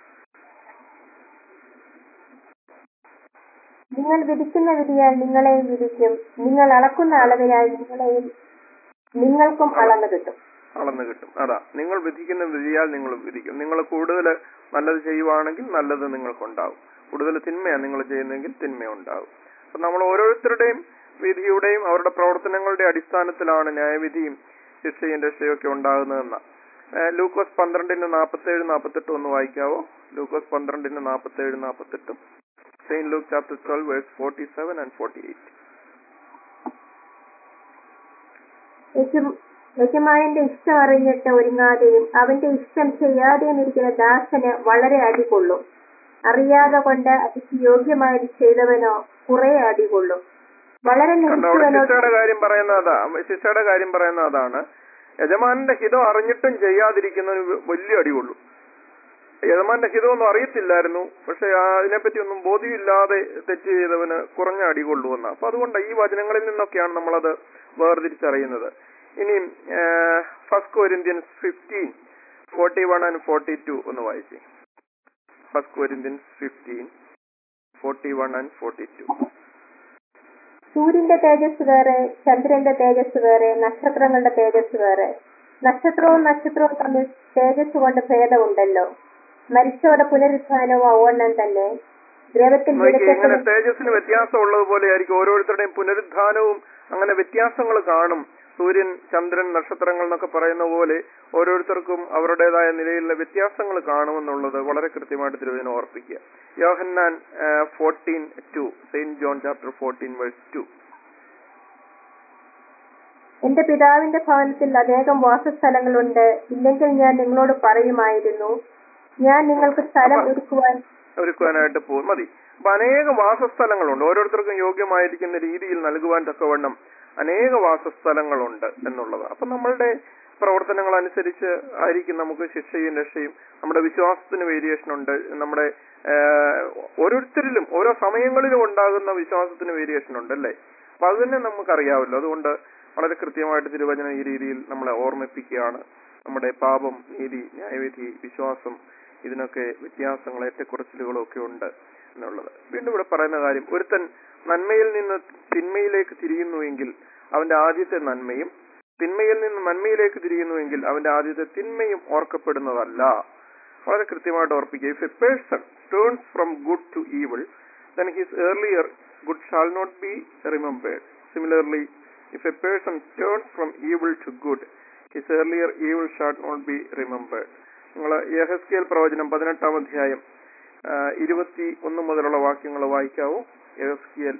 നിങ്ങൾ വിധിക്കുന്ന വിധിയാൽ നിങ്ങളെയും വിധിക്കും, നിങ്ങൾ അളക്കുന്ന അളവിനാൽ നിങ്ങൾക്കും അളന്നു കിട്ടും. അതാ, നിങ്ങൾ വിധിക്കുന്ന വിധിയാൽ നിങ്ങൾ വിധിക്കും. നിങ്ങൾ കൂടുതൽ നല്ലത് ചെയ്യുവാണെങ്കിൽ നല്ലത് നിങ്ങൾക്കുണ്ടാവും, കൂടുതൽ തിന്മയാണ് നിങ്ങൾ ചെയ്യുന്നതെങ്കിൽ തിന്മയുണ്ടാവും. അപ്പൊ നമ്മൾ ഓരോരുത്തരുടെയും വിധിയുടെയും അവരുടെ പ്രവർത്തനങ്ങളുടെ അടിസ്ഥാനത്തിലാണ് ന്യായവിധിയും ശിക്ഷയും രക്ഷയും ഒക്കെ ഉണ്ടാകുന്നതെന്ന. ലൂക്കോസ് 12:47-48 ഒന്ന് വായിക്കാവോ? ലൂക്കോസ് 12:47-48. Saint Luke chapter 12 verse 47 and 48. യജമാനന്റെ ഇഷ്ടം അറിഞ്ഞിട്ട് ഒരുങ്ങാതെയും അവന്റെ ഇഷ്ടം ചെയ്യാതെയും ഇരിക്കുന്ന ദാസന് വളരെ അടികൊള്ളും. അറിയാതെ കൊണ്ട് അതിക്ക് യോഗ്യമായത് ചെയ്തവനോ കുറെ അടികൊള്ളും. വളരെ ശിക്ഷയുടെ കാര്യം പറയുന്ന അതാണ്. യജമാനന്റെ ഹിതം അറിഞ്ഞിട്ടും ചെയ്യാതിരിക്കുന്നതിന് വലിയ അടികൊള്ളും. യജമാന്റെ ഹിതമൊന്നും അറിയത്തില്ലായിരുന്നു, പക്ഷെ അതിനെപ്പറ്റി ഒന്നും ബോധ്യമില്ലാതെ തെറ്റ് ചെയ്തവന് കുറഞ്ഞ അടികൊള്ളുവെന്ന. അപ്പൊ അതുകൊണ്ട് ഈ വചനങ്ങളിൽ നിന്നൊക്കെയാണ് നമ്മളത് വേർതിരിച്ചറിയുന്നത്. ഇനിയും 1 Corinthians 15:41 and 42 ഒന്ന് വായിച്ചേ. 1 Corinthians 15:41 and 42. സൂര്യന്റെ തേജസ് വേറെ, ചന്ദ്രന്റെ തേജസ് വേറെ, നക്ഷത്രങ്ങളുടെ തേജസ് വേറെ. നക്ഷത്രവും തമ്മിൽ തേജസ് കൊണ്ട് ഭേദമുണ്ടല്ലോ. മരിച്ചവരുടെ പുനരുത്ഥാനവും അവണ്ണം തന്നെ. ഇങ്ങനെ തേജസ്സിന് വ്യത്യാസം ഉള്ളതുപോലെ ആയിരിക്കും ഓരോരുത്തരുടെയും പുനരുത്ഥാനവും. അങ്ങനെ വ്യത്യാസങ്ങൾ കാണും. സൂര്യൻ, ചന്ദ്രൻ, നക്ഷത്രങ്ങൾ എന്നൊക്കെ പറയുന്ന പോലെ ഓരോരുത്തർക്കും അവരുടേതായ നിലയിലുള്ള വ്യത്യാസങ്ങൾ കാണുമെന്നുള്ളത് വളരെ കൃത്യമായിട്ട് തിരുവചനം ഓർപ്പിക്കുക. Yohannan 14:2, saint John chapter 14 verse 2. എന്റെ പിതാവിന്റെ ഭവനത്തിൽ അനേകം വാസസ്ഥലങ്ങളുണ്ട്, ഇല്ലെങ്കിൽ ഞാൻ നിങ്ങളോട് പറയുമായിരുന്നു. ഞാൻ നിങ്ങൾക്ക് സ്ഥലം ഒരുക്കുവാനായിട്ട് പോകും. മതി. അപ്പൊ അനേക വാസസ്ഥലങ്ങളുണ്ട്, ഓരോരുത്തർക്കും യോഗ്യമായിരിക്കുന്ന രീതിയിൽ നൽകുവാൻ തക്കവണ്ണം അനേക വാസസ്ഥലങ്ങളുണ്ട് എന്നുള്ളത്. അപ്പൊ നമ്മളുടെ പ്രവർത്തനങ്ങൾ അനുസരിച്ച് ആയിരിക്കും നമുക്ക് ശിക്ഷയും രക്ഷയും. നമ്മുടെ വിശ്വാസത്തിന് വേരിയേഷൻ ഉണ്ട്. നമ്മുടെ ഓരോരുത്തരിലും ഓരോ സമയങ്ങളിലും ഉണ്ടാകുന്ന വിശ്വാസത്തിന് വേരിയേഷൻ ഉണ്ട്, അല്ലേ? അപ്പൊ അത് തന്നെ നമുക്കറിയാമല്ലോ. അതുകൊണ്ട് വളരെ കൃത്യമായിട്ട് തിരുവചനം ഈ രീതിയിൽ നമ്മളെ ഓർമ്മിപ്പിക്കുകയാണ്. നമ്മുടെ പാപം, നീതി, ന്യായവിധി, വിശ്വാസം, ഇതിനൊക്കെ വ്യത്യാസങ്ങൾ, ഏറ്റക്കുറച്ചിലുകളും ഒക്കെ ഉണ്ട് എന്നുള്ളത്. വീണ്ടും ഇവിടെ പറയുന്ന കാര്യം, ഒരുത്തൻ നന്മയിൽ നിന്ന് തിന്മയിലേക്ക് തിരിയുന്നുവെങ്കിൽ അവന്റെ ആദ്യത്തെ നന്മയും, തിന്മയിൽ നിന്ന് നന്മയിലേക്ക് തിരിയുന്നുവെങ്കിൽ അവന്റെ ആദ്യത്തെ തിന്മയും ഓർക്കപ്പെടുന്നതല്ല. വളരെ കൃത്യമായിട്ട് ഓർപ്പിക്കുക. If a person turns from good to evil, then his earlier good shall not be remembered. Similarly, if a person turns from evil to good, his earlier evil shall not be remembered. നിങ്ങൾ യെഹെസ്കേൽ പ്രവചനം 18-ാം അധ്യായം 21 മുതലുള്ള വാക്യങ്ങൾ വായിക്കാവോ? യെഹെസ്കേൽ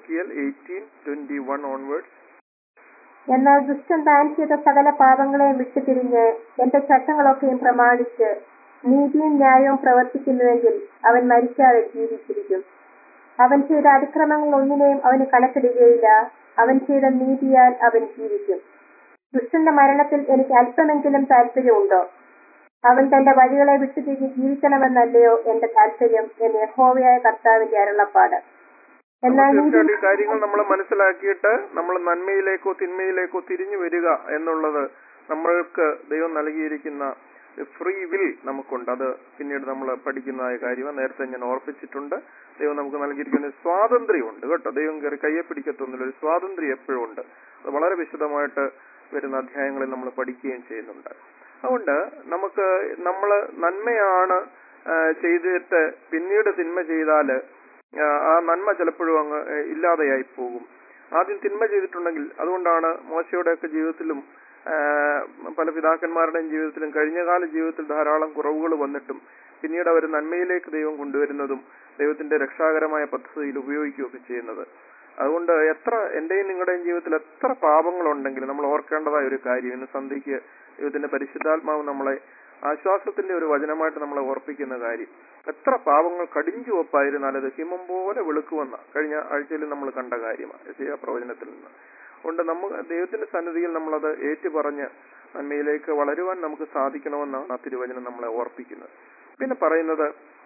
18:21 onwards. എന്നാൽ ദുഷ്ടൻ താൻ ചെയ്ത സകല പാപങ്ങളെയും വിട്ടുതിരിഞ്ഞ് എന്റെ ചട്ടങ്ങളൊക്കെയും പ്രമാണിച്ച് നീതിയും ന്യായവും പ്രവർത്തിക്കുന്നുവെങ്കിൽ അവൻ മരിക്കാതെ ജീവിച്ചിരിക്കും. അവൻ ചെയ്ത അതിക്രമങ്ങൾ ഒന്നിനെയും അവന് കണക്കിടുകയില്ല. അവൻ ചെയ്ത നീതിയാൽ അവൻ ജീവിക്കും. ദുഷ്ടന്റെ മരണത്തിൽ എനിക്ക് അല്പമെങ്കിലും താല്പര്യമുണ്ടോ? അവൻ തന്റെ വഴികളെ വിട്ടുതിരിഞ്ഞ് ജീവിക്കണമെന്നല്ലയോ എന്റെ താല്പര്യം എന്ന് യഹോവയായ കർത്താവിന്റെ അരുളപ്പാട്. എന്നാൽ ഈ കാര്യങ്ങൾ നമ്മൾ മനസ്സിലാക്കിയിട്ട് നമ്മൾ നന്മയിലേക്കോ തിന്മയിലേക്കോ തിരിഞ്ഞു വരിക എന്നുള്ളത് നമ്മൾക്ക് ദൈവം നൽകിയിരിക്കുന്ന ഫ്രീ വിൽ നമുക്കുണ്ട്. അത് പിന്നീട് നമ്മൾ പഠിക്കുന്നതായ കാര്യമാണ്. നേരത്തെ ഞാൻ ഓർപ്പിച്ചിട്ടുണ്ട്. ദൈവം നമുക്ക് നൽകിയിരിക്കുന്ന ഒരു സ്വാതന്ത്ര്യമുണ്ട് കേട്ടോ. ദൈവം കയറി കയ്യെ പിടിക്കത്തൊന്നുമില്ല. ഒരു സ്വാതന്ത്ര്യം എപ്പോഴും ഉണ്ട്. അത് വളരെ വിശദമായിട്ട് വരുന്ന അധ്യായങ്ങളിൽ നമ്മൾ പഠിക്കുകയും ചെയ്യുന്നുണ്ട്. അതുകൊണ്ട് നമുക്ക് നന്മയാണ് ചെയ്തിട്ട് പിന്നീട് തിന്മ ചെയ്താൽ ആ നന്മ ചിലപ്പോഴും അങ്ങ് ഇല്ലാതെയായി പോകും. ആദ്യം തിന്മ ചെയ്തിട്ടുണ്ടെങ്കിൽ, അതുകൊണ്ടാണ് മോശയുടെയൊക്കെ ജീവിതത്തിലും പല പിതാക്കന്മാരുടെയും ജീവിതത്തിലും കഴിഞ്ഞകാല ജീവിതത്തിൽ ധാരാളം കുറവുകൾ വന്നിട്ടും പിന്നീട് അവർ നന്മയിലേക്ക് ദൈവം കൊണ്ടുവരുന്നതും ദൈവത്തിന്റെ രക്ഷാകരമായ പദ്ധതിയിൽ ഉപയോഗിക്കുകയൊക്കെ ചെയ്യുന്നത്. അതുകൊണ്ട് എന്റെയും നിങ്ങളുടെയും ജീവിതത്തിൽ എത്ര പാപങ്ങളുണ്ടെങ്കിലും നമ്മൾ ഓർക്കേണ്ടതായ ഒരു കാര്യം, ഇന്ന് സന്ധ്യയ്ക്ക് ദൈവത്തിന്റെ പരിശുദ്ധാത്മാവ് നമ്മളെ ആശ്വാസത്തിന്റെ ഒരു വചനമായിട്ട് നമ്മളെ ഓർപ്പിക്കുന്ന കാര്യം, എത്ര പാപങ്ങൾ കടിഞ്ചു ഒപ്പായിരുന്നാൽ അത് ഹിമം പോലെ വെളുക്കുമെന്ന കഴിഞ്ഞ ആഴ്ചയിൽ നമ്മൾ കണ്ട കാര്യമാണ് യെശയ്യാ പ്രവചനത്തിൽ നിന്ന്. അതുകൊണ്ട് ദൈവത്തിന്റെ സന്നിധിയിൽ നമ്മളത് ഏറ്റുപറഞ്ഞ് നന്മയിലേക്ക് വളരുവാൻ നമുക്ക് സാധിക്കണമെന്നാണ് ആ തിരുവചനം നമ്മളെ ഓർപ്പിക്കുന്നത്. പിന്നെ പറയുന്നത്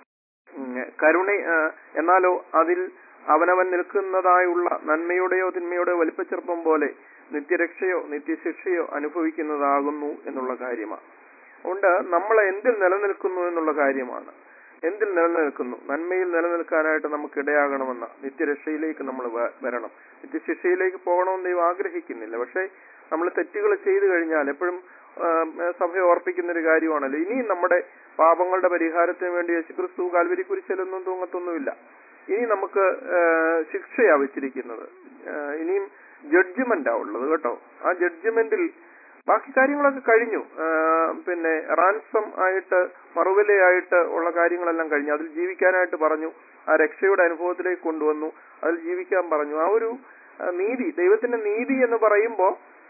എന്നാലോ അതിൽ അവനവൻ നിൽക്കുന്നതായുള്ള നന്മയുടെയോ തിന്മയുടെയോ വലിപ്പച്ചെറുപ്പം പോലെ നിത്യരക്ഷയോ നിത്യശിക്ഷയോ അനുഭവിക്കുന്നതാകുന്നു എന്നുള്ള കാര്യമാണ്. അതുകൊണ്ട് നമ്മൾ എന്തിൽ നിലനിൽക്കുന്നു എന്നുള്ള കാര്യമാണ്. എന്തിൽ നിലനിൽക്കുന്നു? നന്മയിൽ നിലനിൽക്കാനായിട്ട് നമുക്ക് ഇടയാകണമെന്ന നിത്യരക്ഷയിലേക്ക് നമ്മൾ വരണം. നിത്യശിക്ഷയിലേക്ക് പോകണമെന്ന് ദൈവം ആഗ്രഹിക്കുന്നില്ല. പക്ഷേ നമ്മൾ തെറ്റുകൾ ചെയ്തു കഴിഞ്ഞാൽ എപ്പോഴും സഭയെ ഓർപ്പിക്കുന്ന ഒരു കാര്യമാണല്ലോ, ഇനിയും നമ്മുടെ പാപങ്ങളുടെ പരിഹാരത്തിന് വേണ്ടി യേശുക്രിസ്തു കാൽവരി കുരിശിലൊന്നും തൂങ്ങത്തൊന്നുമില്ല. ഇനി നമുക്ക് ശിക്ഷയാ വെച്ചിരിക്കുന്നത്. ഇനിയും ജഡ്ജ്മെന്റാ ഉള്ളത് കേട്ടോ. ആ ജഡ്ജ്മെന്റിൽ ബാക്കി കാര്യങ്ങളൊക്കെ കഴിഞ്ഞു. പിന്നെ റാൻസം ആയിട്ട് മറുവിലയായിട്ട് ഉള്ള കാര്യങ്ങളെല്ലാം കഴിഞ്ഞു. അതിൽ ജീവിക്കാനായിട്ട് പറഞ്ഞു. ആ രക്ഷയുടെ അനുഭവത്തിലേക്ക് കൊണ്ടുവന്നു. അതിൽ ജീവിക്കാൻ പറഞ്ഞു. ആ ഒരു നീതി, ദൈവത്തിന്റെ നീതി എന്ന് പറയുമ്പോൾ,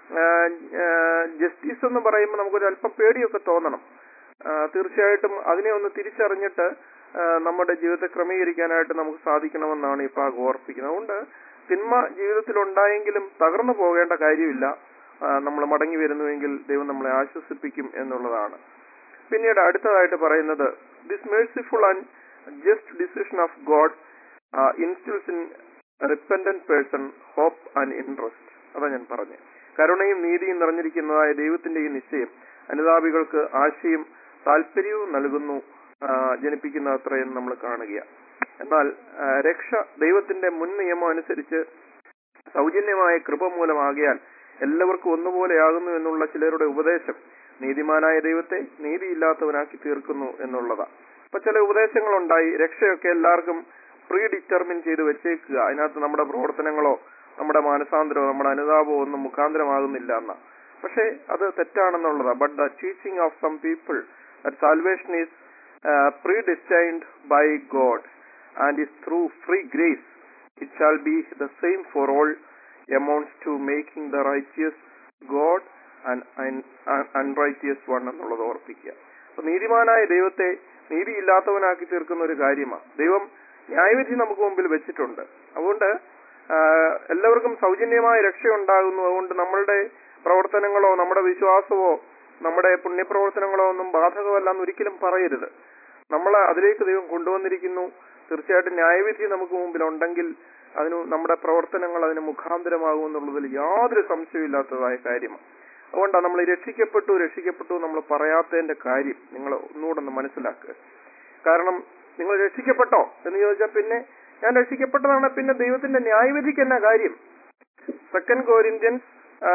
ജസ്റ്റിസ് എന്ന് പറയുമ്പോൾ നമുക്കൊരു അല്പം പേടിയൊക്കെ തോന്നണം. തീർച്ചയായിട്ടും അതിനെ ഒന്ന് തിരിച്ചറിഞ്ഞിട്ട് നമ്മുടെ ജീവിതത്തെ ക്രമീകരിക്കാനായിട്ട് നമുക്ക് സാധിക്കണമെന്നാണ് ഈ ഭാഗം ഓർപ്പിക്കുന്നത്. അതുകൊണ്ട് തിന്മ ജീവിതത്തിൽ ഉണ്ടായെങ്കിലും തകർന്നു പോകേണ്ട കാര്യമില്ല. നമ്മൾ മടങ്ങി വരുന്നുവെങ്കിൽ ദൈവം നമ്മളെ ആശ്വസിപ്പിക്കും എന്നുള്ളതാണ്. പിന്നീട് അടുത്തതായിട്ട് പറയുന്നത്, this merciful and just decision of God instills in repentant person hope and interest. അതാ ഞാൻ പറഞ്ഞു. കരുണയും നീതിയും നിറഞ്ഞിരിക്കുന്നതായ ദൈവത്തിന്റെ ഈ നിശ്ചയം അനുതാപികൾക്ക് ആശയും താല്പര്യവും നൽകുന്നു, ജനിപ്പിക്കുന്ന അത്രയെന്ന് നമ്മൾ കാണുകയാണ്. എന്നാൽ രക്ഷ ദൈവത്തിന്റെ മുൻ നിയമം അനുസരിച്ച് സൗജന്യമായ കൃപ മൂലമാകിയാൽ എല്ലാവർക്കും ഒന്നുപോലെയാകുന്നു എന്നുള്ള ചിലരുടെ ഉപദേശം നീതിമാനായ ദൈവത്തെ നീതിയില്ലാത്തവനാക്കി തീർക്കുന്നു എന്നുള്ളതാ. അപ്പൊ ചില ഉപദേശങ്ങളുണ്ടായി, രക്ഷയൊക്കെ എല്ലാവർക്കും പ്രീ ഡിറ്റർമിൻ ചെയ്ത് വെച്ചേക്കുക, അതിനകത്ത് നമ്മുടെ പ്രവർത്തനങ്ങളോ നമ്മുടെ മാനസാന്തരമോ നമ്മുടെ അനുതാപമോ ഒന്നും മുഖാന്തരമാകുന്നില്ല എന്ന. പക്ഷെ അത് തെറ്റാണെന്നുള്ളതാ. But the teaching of some people that salvation is predestined by God and is through free grace. It shall be the same for all, amounts to making the righteous God and unrighteous one എന്നുള്ളത് ഓർപ്പിക്കുക. അപ്പൊ നീതിമാനായ ദൈവത്തെ നീതിയില്ലാത്തവനാക്കി തീർക്കുന്ന ഒരു കാര്യമാണ്. ദൈവം ന്യായവിധി നമുക്ക് മുമ്പിൽ വെച്ചിട്ടുണ്ട്. അതുകൊണ്ട് എല്ലാവർക്കും സൗജന്യമായ രക്ഷയുണ്ടാകുന്നു. അതുകൊണ്ട് നമ്മളുടെ പ്രവർത്തനങ്ങളോ നമ്മുടെ വിശ്വാസമോ നമ്മുടെ പുണ്യപ്രവർത്തനങ്ങളോ ഒന്നും ബാധകമല്ലെന്ന് ഒരിക്കലും പറയരുത്. നമ്മളെ അതിലേക്ക് ദൈവം കൊണ്ടുവന്നിരിക്കുന്നു. തീർച്ചയായിട്ടും ന്യായവിധി നമുക്ക് മുമ്പിലുണ്ടെങ്കിൽ അതിന് നമ്മുടെ പ്രവർത്തനങ്ങൾ അതിന് മുഖാന്തരമാകും എന്നുള്ളതിൽ യാതൊരു സംശയമില്ലാത്തതായ കാര്യമാണ്. അതുകൊണ്ടാണ് നമ്മൾ രക്ഷിക്കപ്പെട്ടു നമ്മൾ പറയാത്തതിന്റെ കാര്യം നിങ്ങൾ ഒന്നുകൂടെ ഒന്ന് മനസ്സിലാക്കുക. കാരണം നിങ്ങൾ രക്ഷിക്കപ്പെട്ടോ എന്ന് ചോദിച്ചാൽ പിന്നെ ഞാൻ രക്ഷിക്കപ്പെട്ടതാണ്, പിന്നെ ദൈവത്തിന്റെ ന്യായവിധിക്ക് എന്നാ കാര്യം? 2 Corinthians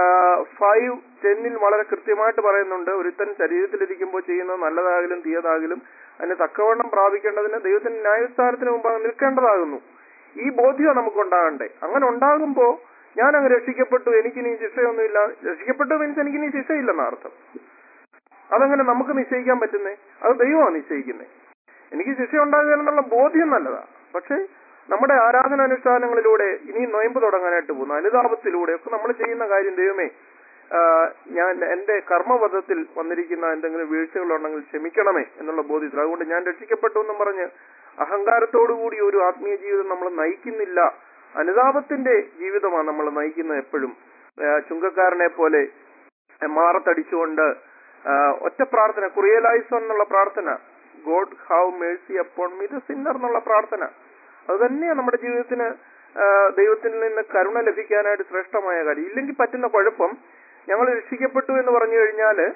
5:10 വളരെ കൃത്യമായിട്ട് പറയുന്നുണ്ട്, ഒരുത്തൻ ശരീരത്തിലിരിക്കുമ്പോൾ ചെയ്യുന്നത് നല്ലതാകിലും തീയതാകിലും അതിന് തക്കവണ്ണം പ്രാപിക്കേണ്ടതിന് ദൈവത്തിന്റെ ന്യായവിസ്താരത്തിന് മുമ്പ് അങ്ങ് നിൽക്കേണ്ടതാകുന്നു. ഈ ബോധ്യം നമുക്കുണ്ടാകണ്ടേ. അങ്ങനെ ഉണ്ടാകുമ്പോ ഞാൻ അങ്ങ് രക്ഷിക്കപ്പെട്ടു, എനിക്കിനി ശിക്ഷയൊന്നുമില്ല. രക്ഷിക്കപ്പെട്ടു മീൻസ് എനിക്കിനി ശിക്ഷയില്ലെന്ന അർത്ഥം. അതങ്ങനെ നമുക്ക് നിശ്ചയിക്കാൻ പറ്റുന്നേ? അത് ദൈവമാണ് നിശ്ചയിക്കുന്നത്. എനിക്ക് ശിക്ഷ ഉണ്ടാകുക എന്നുള്ള ബോധ്യം നല്ലതാ. പക്ഷെ നമ്മുടെ ആരാധനാനുഷ്ഠാനങ്ങളിലൂടെ ഇനി നൊയമ്പ് തുടങ്ങാനായിട്ട് പോകുന്നു, അനുതാപത്തിലൂടെ ഒക്കെ നമ്മൾ ചെയ്യുന്ന കാര്യം, ദൈവമേ ഞാൻ എന്റെ കർമ്മപഥത്തിൽ വന്നിരിക്കുന്ന എന്തെങ്കിലും വീഴ്ചകളുണ്ടെങ്കിൽ ക്ഷമിക്കണമേ എന്നുള്ള ബോധ്യത്തിൽ. അതുകൊണ്ട് ഞാൻ രക്ഷിക്കപ്പെട്ടു എന്നും പറഞ്ഞ് അഹങ്കാരത്തോടുകൂടി ഒരു ആത്മീയ ജീവിതം നമ്മൾ നയിക്കുന്നില്ല. അനുതാപത്തിന്റെ ജീവിതമാണ് നമ്മൾ നയിക്കുന്നത്. എപ്പോഴും ചുങ്കക്കാരനെ പോലെ മാറത്തടിച്ചുകൊണ്ട് ഒറ്റ പ്രാർത്ഥന, കുറിയലായിസോൻ എന്നുള്ള പ്രാർത്ഥന, God have mercy upon me the sinner എന്നുള്ള പ്രാർത്ഥന, അത് തന്നെയാണ് നമ്മുടെ ജീവിതത്തിന് ദൈവത്തിൽ നിന്ന് കരുണ ലഭിക്കാനായിട്ട് ശ്രേഷ്ഠമായ കാര്യം. ഇല്ലെങ്കിൽ പറ്റുന്ന കുഴപ്പം, ഞങ്ങൾ രക്ഷിക്കപ്പെട്ടു എന്ന് പറഞ്ഞു കഴിഞ്ഞാൽ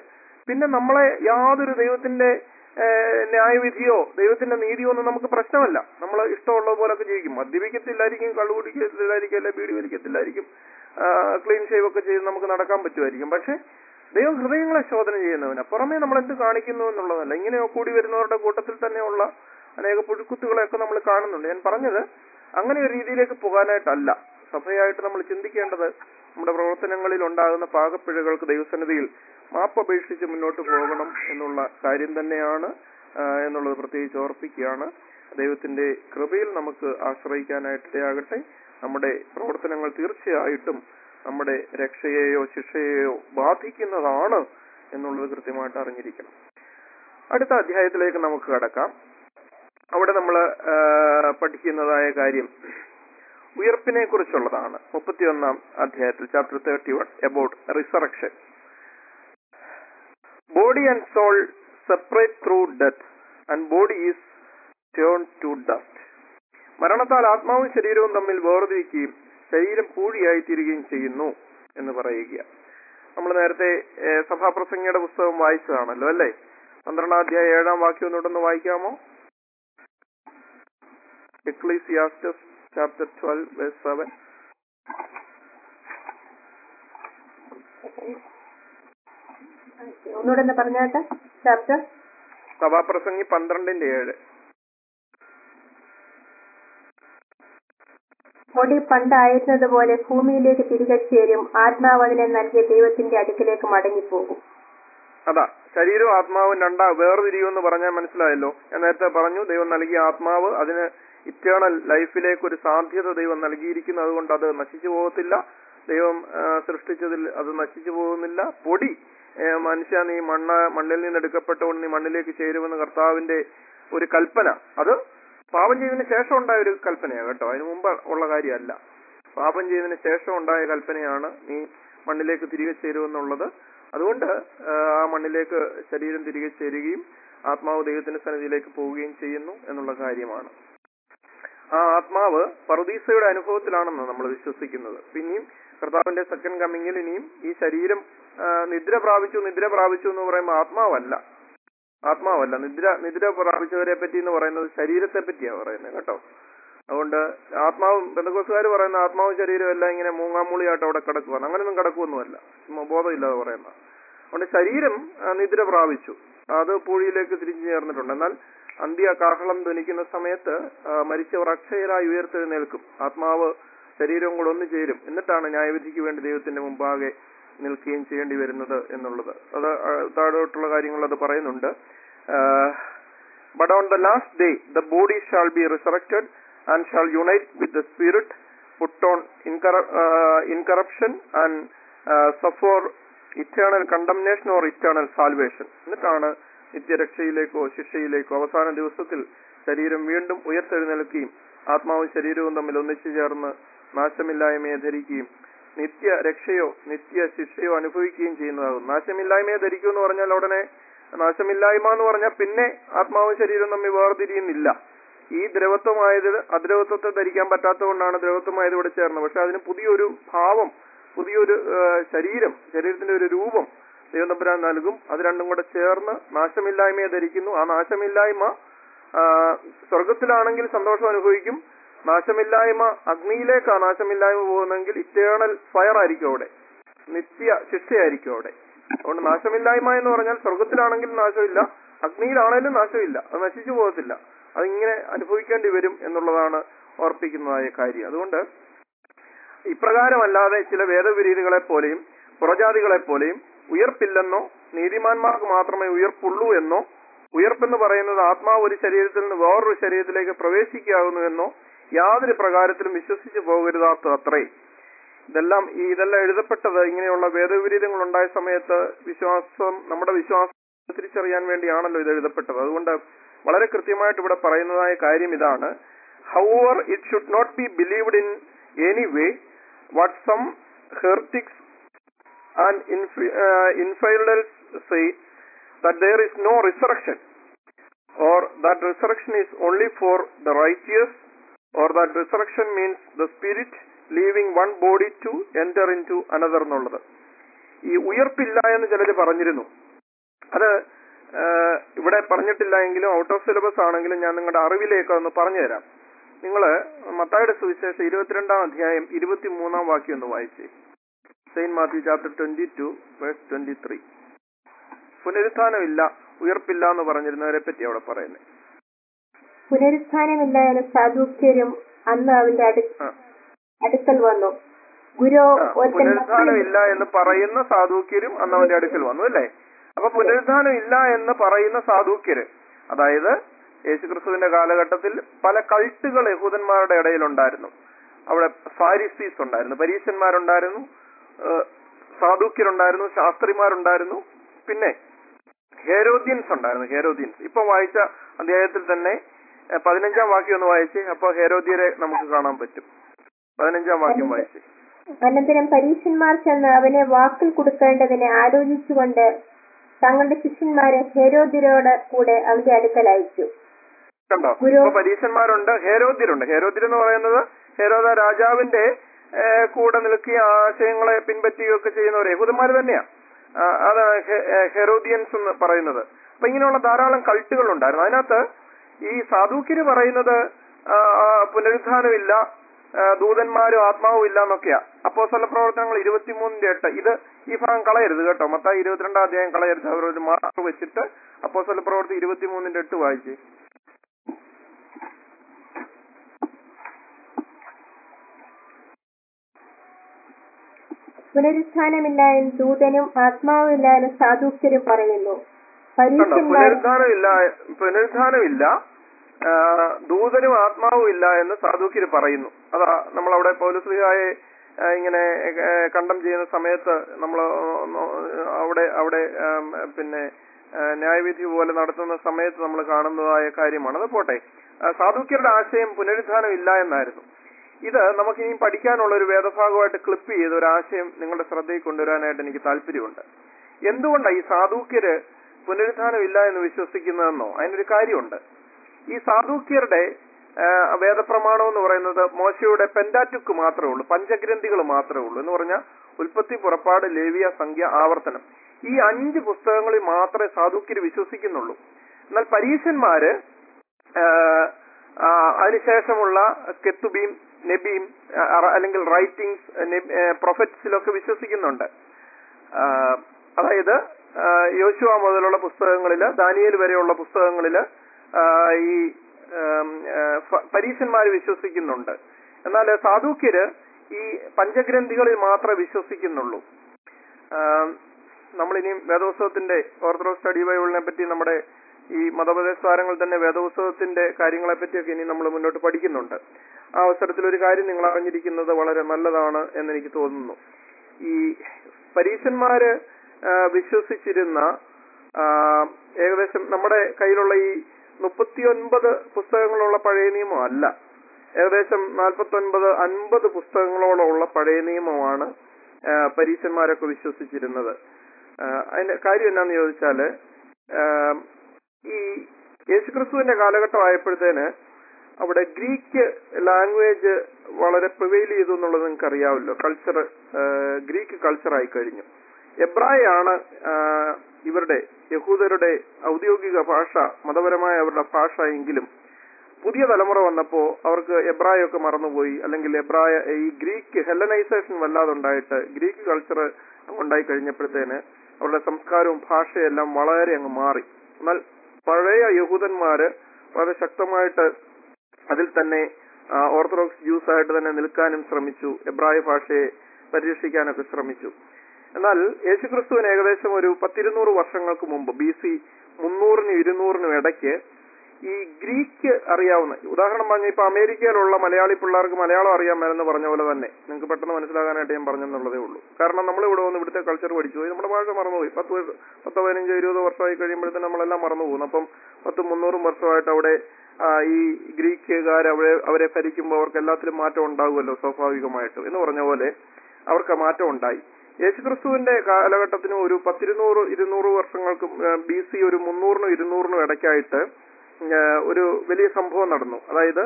പിന്നെ നമ്മളെ യാതൊരു ദൈവത്തിന്റെ ന്യായവിധിയോ ദൈവത്തിന്റെ നീതിയോ ഒന്നും നമുക്ക് പ്രശ്നമല്ല. നമ്മൾ ഇഷ്ടമുള്ള പോലൊക്കെ ജീവിക്കും. മദ്യപിക്കത്തില്ലായിരിക്കും, കള്ളുകുടിക്കത്തില്ലായിരിക്കും, അല്ലെ ബീഡി വലിക്കത്തില്ലായിരിക്കും, ക്ലീൻ ഷേവ് ഒക്കെ ചെയ്ത് നമുക്ക് നടക്കാൻ പറ്റുമായിരിക്കും. പക്ഷെ ദൈവം ഹൃദയങ്ങളെ ശോധന ചെയ്യുന്നവനാ. പുറമേ നമ്മൾ എന്ത് കാണിക്കുന്നു എന്നുള്ളതല്ല. ഇങ്ങനെ കൂടി വരുന്നവരുടെ കൂട്ടത്തിൽ തന്നെയുള്ള അനേക പുഴുക്കുത്തുകളെയൊക്കെ നമ്മൾ കാണുന്നുണ്ട്. ഞാൻ പറഞ്ഞത് അങ്ങനെ ഒരു രീതിയിലേക്ക് പോകാനായിട്ടല്ല. സഭയായിട്ട് നമ്മൾ ചിന്തിക്കേണ്ടത് നമ്മുടെ പ്രവർത്തനങ്ങളിൽ ഉണ്ടാകുന്ന പാകപ്പിഴകൾക്ക് ദൈവസന്നിധിയിൽ മാപ്പപേക്ഷിച്ച് മുന്നോട്ട് പോകണം എന്നുള്ള കാര്യം തന്നെയാണ് എന്നുള്ളത് പ്രത്യേകിച്ച് ഓർപ്പിക്കുകയാണ്. ദൈവത്തിന്റെ കൃപയിൽ നമുക്ക് ആശ്രയിക്കാനായിട്ടിടയാകട്ടെ. നമ്മുടെ പ്രവർത്തനങ്ങൾ തീർച്ചയായിട്ടും നമ്മുടെ രക്ഷയെയോ ശിക്ഷയെയോ ബാധിക്കുന്നതാണ് എന്നുള്ളത് കൃത്യമായിട്ട് അറിഞ്ഞിരിക്കണം. അടുത്ത അധ്യായത്തിലേക്ക് നമുക്ക് കടക്കാം. അവിടെ നമ്മൾ പഠിക്കുന്നതായ കാര്യം ഉയർപ്പിനെ കുറിച്ചുള്ളതാണ്. 31 അധ്യായത്തിൽ chapter 31 about resurrection. Body and soul separate through death and body is turn to dust. മരണത്താൽ ആത്മാവും ശരീരവും തമ്മിൽ വേർതിരിക്കുകയും ശരീരം പൂഴിയായി തീരുകയും ചെയ്യുന്നു എന്ന് പറയുക. നമ്മൾ നേരത്തെ സഭാപ്രസംഗിയുടെ പുസ്തകം വായിച്ചതാണല്ലോ, അല്ലേ? 12 അധ്യായം 7 വാക്യം ഒന്നുകൂടെ വായിക്കാമോ? Ecclesiastes chapter 12 verse 7. ഒന്നുകൂടെ പറഞ്ഞാട്ടെ. ചാപ്റ്റർ സഭാപ്രസംഗി 12:7. ബോഡി പണ്ടായിരുന്നത് പോലെ ഭൂമിയിലേക്ക് തിരികെ ചേരും, ആത്മാവ് അതിനെ നൽകിയ ദൈവത്തിന്റെ അടുക്കിലേക്ക് മടങ്ങിപ്പോകും. അതാ, ശരീരവും ആത്മാവും വേർതിരിയുമെന്ന് പറഞ്ഞാൽ മനസ്സിലായല്ലോ. ഞാൻ നേരത്തെ പറഞ്ഞു, ദൈവം നൽകിയ ആത്മാവ് അതിന് ഇറ്റേണൽ ലൈഫിലേക്ക് ഒരു സാധ്യത ദൈവം നൽകിയിരിക്കുന്നു. അതുകൊണ്ട് അത് നശിച്ചു പോകത്തില്ല. ദൈവം സൃഷ്ടിച്ചതിൽ അത് നശിച്ചു പോകുന്നില്ല. പൊടി, മനുഷ്യ നീ മണ്ണിൽ നിന്ന് എടുക്കപ്പെട്ടുകൊണ്ട് നീ മണ്ണിലേക്ക് ചേരുമെന്ന് കർത്താവിന്റെ ഒരു കൽപ്പന, അത് പാപം ചെയ്തതിന് ശേഷം ഉണ്ടായ ഒരു കൽപ്പനയാണ് കേട്ടോ. അതിനു മുമ്പ് ഉള്ള കാര്യമല്ല. പാപം ചെയ്തതിന് ശേഷം ഉണ്ടായ കൽപ്പനയാണ് നീ മണ്ണിലേക്ക് തിരികെ ചേരുമെന്നുള്ളത്. അതുകൊണ്ട് ആ മണ്ണിലേക്ക് ശരീരം തിരികെ ചേരുകയും ആത്മാവ് ദൈവത്തിന്റെ സന്നിധിയിലേക്ക് പോവുകയും ചെയ്യുന്നു എന്നുള്ള കാര്യമാണ്. ആ ആത്മാവ് പറുദീസയുടെ അനുഭവത്തിലാണെന്ന് നമ്മൾ വിശ്വസിക്കുന്നത്. പിന്നെയും കർത്താവിന്റെ സെക്കൻഡ് കമ്മിങ്ങിൽ ഇനിയും ഈ ശരീരം നിദ്ര പ്രാപിച്ചു എന്ന് പറയുമ്പോൾ ആത്മാവല്ല. നിദ്ര പ്രാപിച്ചവരെ പറ്റി എന്ന് പറയുന്നത് ശരീരത്തെ പറ്റിയാണ് പറയുന്നത് കേട്ടോ. അതുകൊണ്ട് ആത്മാവും പെന്തക്കോസ്തുകാർ പറയുന്ന ആത്മാവും ശരീരവും എല്ലാം ഇങ്ങനെ മൂങ്ങാമൂളിയായിട്ട് അവിടെ കിടക്കുവാണ്. അങ്ങനെയൊന്നും കിടക്കുമൊന്നുമല്ല, ബോധമില്ലാതെ പറയുന്ന. അതുകൊണ്ട് ശരീരം നിദ്ര പ്രാപിച്ചു, അത് പൂഴിയിലേക്ക് തിരിച്ചു ചേർന്നിട്ടുണ്ട്. എന്നാൽ അന്ത്യ കാഹളം ധ്വനിക്കുന്ന സമയത്ത് മരിച്ചവർ അക്ഷയരായി ഉയർത്തെഴുന്നേൽക്കും. ആത്മാവ് ശരീരവും കൂടെ ഒന്നു ചേരും. എന്നിട്ടാണ് ന്യായവിധിക്ക് വേണ്ടി ദൈവത്തിന്റെ മുമ്പാകെ നിൽക്കുകയും ചെയ്യേണ്ടി വരുന്നത് എന്നുള്ളത്. അത് താഴോട്ടുള്ള കാര്യങ്ങൾ അത് പറയുന്നുണ്ട്. But on the last day the body shall be resurrected and shall unite with the spirit, put on incorruption and suffer eternal condemnation or eternal salvation. എന്നിട്ടാണ് നിത്യരക്ഷയിലേക്കോ ശിക്ഷയിലേക്കോ അവസാന ദിവസത്തിൽ ശരീരം വീണ്ടും ഉയർത്തെഴുന്നേൽക്കുകയും ആത്മാവും ശരീരവും തമ്മിൽ ഒന്നിച്ചു ചേർന്ന് നാശമില്ലായ്മയെ ധരിക്കുകയും നിത്യ രക്ഷയോ നിത്യ ശിക്ഷയോ അനുഭവിക്കുകയും ചെയ്യുന്നതാകും. നാശമില്ലായ്മയെ ധരിക്കും എന്ന് പറഞ്ഞാൽ ഉടനെ നാശമില്ലായ്മ എന്ന് പറഞ്ഞാൽ പിന്നെ ആത്മാവും ശരീരവും തമ്മിൽ വേർതിരിയുന്നില്ല. ഈ ദ്രവത്വമായത് അദ്രവത്വത്തെ ധരിക്കാൻ പറ്റാത്തതുകൊണ്ടാണ് ദ്രവത്വമായത് ഇവിടെ ചേർന്നത്. പക്ഷെ അതിന് പുതിയൊരു ഭാവം, പുതിയൊരു ശരീരത്തിന്റെ ഒരു രൂപം ദൈവം തമ്പുരാൻ നൽകും. അത് രണ്ടും കൂടെ ചേർന്ന് നാശമില്ലായ്മയെ ധരിക്കുന്നു. ആ നാശമില്ലായ്മ സ്വർഗത്തിലാണെങ്കിൽ സന്തോഷം അനുഭവിക്കും. നാശമില്ലായ്മ അഗ്നിയിലേക്കാണ് നാശമില്ലായ്മ പോകുന്നതെങ്കിൽ ഇറ്റേണൽ ഫയർ ആയിരിക്കും അവിടെ, നിത്യ ശിക്ഷയായിരിക്കും അവിടെ. അതുകൊണ്ട് നാശമില്ലായ്മ എന്ന് പറഞ്ഞാൽ സ്വർഗത്തിലാണെങ്കിൽ നാശമില്ല, അഗ്നിയിലാണേലും നാശമില്ല, അത് നശിച്ചു പോകത്തില്ല. അതിങ്ങനെ അനുഭവിക്കേണ്ടി വരും എന്നുള്ളതാണ് ഓർപ്പിക്കുന്നതായ കാര്യം. അതുകൊണ്ട് ഇപ്രകാരമല്ലാതെ ചില വേദവിരീതികളെ പോലെയും പുറജാതികളെ പോലെയും ഉയർപ്പില്ലെന്നോ നീതിമാന്മാർക്ക് മാത്രമേ ഉയർപ്പുള്ളൂ എന്നോ ഉയർപ്പെന്ന് പറയുന്നത് ആത്മാവ് ഒരു ശരീരത്തിൽ നിന്ന് വേറൊരു ശരീരത്തിലേക്ക് പ്രവേശിക്കാവുന്നു എന്നോ യാതൊരു പ്രകാരത്തിലും വിശ്വസിച്ചു പോകരുതാത്ത അത്രേ. ഇതെല്ലാം എഴുതപ്പെട്ടത് ഇങ്ങനെയുള്ള വേദവിപരീതങ്ങൾ ഉണ്ടായ സമയത്ത് നമ്മുടെ വിശ്വാസം തിരിച്ചറിയാൻ വേണ്ടിയാണല്ലോ ഇത് എഴുതപ്പെട്ടത്. അതുകൊണ്ട് വളരെ കൃത്യമായിട്ട് ഇവിടെ പറയുന്നതായ കാര്യം ഇതാണ്. However, it should not be believed in any way what some heretics and infidels say, that there is no resurrection, or that resurrection is only for the righteous, or that resurrection means the spirit leaving one body to enter into another എന്നുള്ളത്. ഈ ഉയർപ്പില്ല എന്ന് ചിലർ പറഞ്ഞിരുന്നു. അത് ഇവിടെ പറഞ്ഞിട്ടില്ല എങ്കിലും out of syllabus ആണെങ്കിലും ഞാൻ നിങ്ങളുടെ അറിവിലേക്ക് ഒന്ന് പറഞ്ഞുതരാം. നിങ്ങൾ മത്തായിയുടെ സുവിശേഷം 22-ാം അധ്യായം 23-ാം വാക്യം ഒന്ന് വായിച്ചേ. Saint Matthew chapter 22 verse 23. പുനരുത്ഥാനമില്ല, ഉയർപ്പില്ല എന്ന് പറഞ്ഞിരുന്നവരെ പറ്റി അവിടെ പറയുന്നത്. പുനരുത്ഥാനമില്ല എന്ന് സാധുക്യരും അന്ന് അവന്റെ അടുക്കൽ വന്നു. ഗുരു, പുനരുത്ഥാനമില്ല എന്ന് പറയുന്ന സാധുക്യരും അന്ന് അവന്റെ അടുക്കൽ വന്നു അല്ലേ? അപ്പൊ പുനരുത്ഥാനം ഇല്ല എന്ന് പറയുന്ന സാധുക്യര്, അതായത് യേശുക്രിസ്തുവിന്റെ കാലഘട്ടത്തിൽ പല കൾട്ടുകൾ യഹൂദന്മാരുടെ ഇടയിലുണ്ടായിരുന്നു. അവിടെ ഫാരിസീസ് ഉണ്ടായിരുന്നു, പരീശന്മാരുണ്ടായിരുന്നു, സാധുക്യരുണ്ടായിരുന്നു, ശാസ്ത്രിമാരുണ്ടായിരുന്നു, പിന്നെ ഹെരോദ്യൻസ് ഉണ്ടായിരുന്നു. ഹെരോദ്യൻസ് ഇപ്പൊ വായിച്ച അധ്യായത്തിൽ തന്നെ 15-ാം വാക്യം ഒന്ന് വായിച്ച്. അപ്പൊ ഹെരോദ്യരെ നമുക്ക് കാണാൻ പറ്റും. 15-ാം വാക്യം വായിച്ച്. അനന്തരം പരീശന്മാർ ചെന്ന് അവനെ വാക്കിൽ കൊടുക്കേണ്ടതിനെ ആലോചിച്ചുകൊണ്ട് തങ്ങളുടെ ശിഷ്യന്മാരെ ഹെരോദ്യരോട് കൂടെ അവന്റെ അടുക്കൽ അയച്ചു. കണ്ടോ? ഇപ്പൊ പരീശന്മാരുണ്ട്, ഹെരോദ്യരുണ്ട്. ഹെരോദ്യരെന്ന് പറയുന്നത് ഹെരോദ രാജാവിന്റെ കൂടെ നിൽക്കിയ ആശയങ്ങളെ പറ്റിയൊക്കെ ചെയ്യുന്നവർ യഹൂദന്മാർ തന്നെയാ. അതാണ് ഹെരോദിയൻസ് എന്ന് പറയുന്നത്. അപ്പൊ ഇങ്ങനെയുള്ള ധാരാളം കൾട്ടുകൾ ഉണ്ടായിരുന്നു. അതിനകത്ത് ഈ സാധുക്യര് പറയുന്നത് പുനരുത്ഥാനമില്ല, ദൂതന്മാരും ആത്മാവും ഇല്ല എന്നൊക്കെയാ. അപ്പോസ്തല പ്രവർത്തനങ്ങൾ 23:8. ഇത് ഈ ഭാഗം കളയരുത് കേട്ടോ. മത്തായി 22-ാം അധ്യായം കളയരുത്. അവർ ഒരു മാർക്ക് വെച്ചിട്ട് അപ്പോസ്തല പ്രവർത്തി 23:8 വായിച്ച്. പുനരുത്ഥാനമില്ല എന്ന് ദൂതനും ആത്മാവുമില്ല എന്ന് സാധുക്യരും പറയുന്നു. പുനരുത്ഥാനമില്ല, ദൂതനും ആത്മാവും ഇല്ല എന്ന് സാധുക്യര് പറയുന്നു. അതാ നമ്മളവിടെ പൗലോസ്ലീഹായെ ഇങ്ങനെ കണ്ടം ചെയ്യുന്ന സമയത്ത് നമ്മൾ അവിടെ പിന്നെ ന്യായവിധി പോലെ നടത്തുന്ന സമയത്ത് നമ്മൾ കാണുന്നതായ കാര്യമാണ്. അത് പോട്ടെ. സാധുക്യരുടെ ആശയം പുനരുത്ഥാനം ഇല്ല എന്നായിരുന്നു. ഇത് നമുക്ക് ഇനി പഠിക്കാനുള്ള ഒരു വേദഭാഗമായിട്ട് ക്ലിപ്പ് ചെയ്ത് ഒരു ആശയം നിങ്ങളുടെ ശ്രദ്ധയിൽ കൊണ്ടുവരാനായിട്ട് എനിക്ക് താല്പര്യമുണ്ട്. എന്തുകൊണ്ടാണ് ഈ സാധുക്യര് പുനരുത്ഥാനം ഇല്ല എന്ന് വിശ്വസിക്കുന്നതെന്നോ? അതിനൊരു കാര്യമുണ്ട്. ഈ സാധുക്യരുടെ വേദപ്രമാണം എന്ന് പറയുന്നത് മോശയുടെ പെന്റാറ്റുക്ക് മാത്രമേ ഉള്ളൂ, പഞ്ചഗ്രന്ഥികൾ മാത്രമേ ഉള്ളൂ. എന്ന് പറഞ്ഞാൽ ഉൽപ്പത്തി, പുറപ്പാട്, ലേവ്യ, സംഖ്യ, ആവർത്തനം, ഈ 5 പുസ്തകങ്ങളിൽ മാത്രമേ സാധുക്യര് വിശ്വസിക്കുന്നുള്ളൂ. എന്നാൽ പരീശന്മാര് അതിനുശേഷമുള്ള കെത്തുബീം, നബീം അല്ലെങ്കിൽ റൈറ്റിംഗ്സ്, പ്രൊഫറ്റ്സിലൊക്കെ വിശ്വസിക്കുന്നുണ്ട്. അതായത് യോശുവ മുതലുള്ള പുസ്തകങ്ങളില്, ദാനിയേൽ വരെയുള്ള പുസ്തകങ്ങളില് ഈ പരീശന്മാര് വിശ്വസിക്കുന്നുണ്ട്. എന്നാൽ സാധുക്യര് ഈ പഞ്ചഗ്രന്ഥികളിൽ മാത്രമേ വിശ്വസിക്കുന്നുള്ളൂ. നമ്മളിനിയും വേദോത്സവത്തിന്റെ ഓർത്തഡോക്സ് സ്റ്റഡി ബൈബിളിനെ പറ്റി നമ്മുടെ ഈ മതോപദേശാരങ്ങൾ തന്നെ വേദോത്സവത്തിന്റെ കാര്യങ്ങളെ പറ്റിയൊക്കെ ഇനി നമ്മൾ മുന്നോട്ട് പഠിക്കുന്നുണ്ട്. ആ അവസരത്തിൽ ഒരു കാര്യം നിങ്ങൾ അറിഞ്ഞിരിക്കുന്നത് വളരെ നല്ലതാണ് എന്നെനിക്ക് തോന്നുന്നു. ഈ പരീശന്മാര് വിശ്വസിച്ചിരുന്ന ഏകദേശം നമ്മുടെ കയ്യിലുള്ള ഈ 39 പുസ്തകങ്ങളുള്ള പഴയ നിയമം അല്ല, ഏകദേശം 49-50 പുസ്തകങ്ങളോളം ഉള്ള പഴയ നിയമമാണ് പരീശന്മാരൊക്കെ വിശ്വസിച്ചിരുന്നത്. അതിന്റെ കാര്യം എന്നാന്ന് ചോദിച്ചാല്, ഈ യേശുക്രിസ്തുവിന്റെ കാലഘട്ടം ആയപ്പോഴത്തേന് അവിടെ ഗ്രീക്ക് ലാംഗ്വേജ് വളരെ പ്രിവെയിൽ ചെയ്തു എന്നുള്ളത് നിങ്ങൾക്ക് അറിയാമല്ലോ. കൾച്ചർ ഗ്രീക്ക് കൾച്ചറായി കഴിഞ്ഞു. എബ്രായാണ് ഇവരുടെ യഹൂദരുടെ ഔദ്യോഗിക ഭാഷ, മതപരമായ അവരുടെ ഭാഷ എങ്കിലും പുതിയ തലമുറ വന്നപ്പോ അവർക്ക് എബ്രായൊക്കെ മറന്നുപോയി. അല്ലെങ്കിൽ ഈ ഗ്രീക്ക് ഹെല്ലനൈസേഷൻ വല്ലാതെ ഉണ്ടായിട്ട് ഗ്രീക്ക് കൾച്ചർ ഉണ്ടായി കഴിഞ്ഞപ്പോഴത്തേന് അവരുടെ സംസ്കാരവും ഭാഷയെല്ലാം വളരെ അങ്ങ് മാറി. എന്നാൽ പഴയ യഹൂദന്മാര് വളരെ ശക്തമായിട്ട് അതിൽ തന്നെ ഓർത്തഡോക്സ് ജ്യൂസ് ആയിട്ട് തന്നെ നിൽക്കാനും ശ്രമിച്ചു, എബ്രായ ഭാഷയെ പരിരക്ഷിക്കാനൊക്കെ ശ്രമിച്ചു. എന്നാൽ യേശുക്രിസ്തുവിന് ഏകദേശം ഒരു 100-200 വർഷങ്ങൾക്ക് മുമ്പ്, BC 300-200 ഇടയ്ക്ക് ഈ ഗ്രീക്ക് അറിയാവുന്ന, ഉദാഹരണം പറഞ്ഞാൽ ഇപ്പൊ അമേരിക്കയിലുള്ള മലയാളി പിള്ളേർക്ക് മലയാളം അറിയാമെന്ന് പറഞ്ഞ പോലെ തന്നെ നിങ്ങൾക്ക് പെട്ടെന്ന് മനസ്സിലാകാനായിട്ട് ഞാൻ പറഞ്ഞെന്നുള്ളതേ ഉള്ളൂ. കാരണം നമ്മളിവിടെ വന്ന് ഇവിടുത്തെ കൾച്ചർ പഠിച്ചു പോയി, നമ്മുടെ ഭാഷ മറന്നുപോയി. 10, 15, 20 വർഷമായി കഴിയുമ്പോഴത്തേന് നമ്മളെല്ലാം മറന്നു പോകുന്നു. അപ്പം 100-300 വർഷമായിട്ട് അവിടെ ഈ ഗ്രീക്കുകാർ അവരെ ഭരിക്കുമ്പോൾ അവർക്ക് എല്ലാത്തിലും മാറ്റം ഉണ്ടാകുമല്ലോ സ്വാഭാവികമായിട്ടും എന്ന് പറഞ്ഞ പോലെ അവർക്ക് മാറ്റം ഉണ്ടായി. യേശുക്രിസ്തുവിന്റെ കാലഘട്ടത്തിന് ഒരു 100-200 വർഷങ്ങൾക്ക് BC ഒരു 300-200 ഇടയ്ക്കായിട്ട് ഒരു വലിയ സംഭവം നടന്നു. അതായത്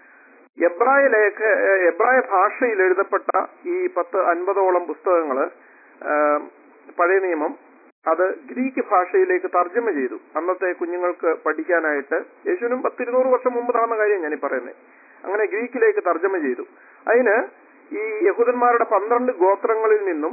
എബ്രായ ഭാഷയിൽ എഴുതപ്പെട്ട ഈ 10-50ഓളം പുസ്തകങ്ങള്, പഴയ നിയമം അത് ഗ്രീക്ക് ഭാഷയിലേക്ക് തർജ്ജമ ചെയ്തു. അന്നത്തെ കുഞ്ഞുങ്ങൾക്ക് പഠിക്കാനായിട്ട്. യേശുവിനും 100-200 വർഷം മുമ്പ് നടന്ന കാര്യം ഞാനീ പറയുന്നത്. അങ്ങനെ ഗ്രീക്കിലേക്ക് തർജ്ജമ ചെയ്തു. അതിന് ഈ യഹൂദന്മാരുടെ 12 ഗോത്രങ്ങളിൽ നിന്നും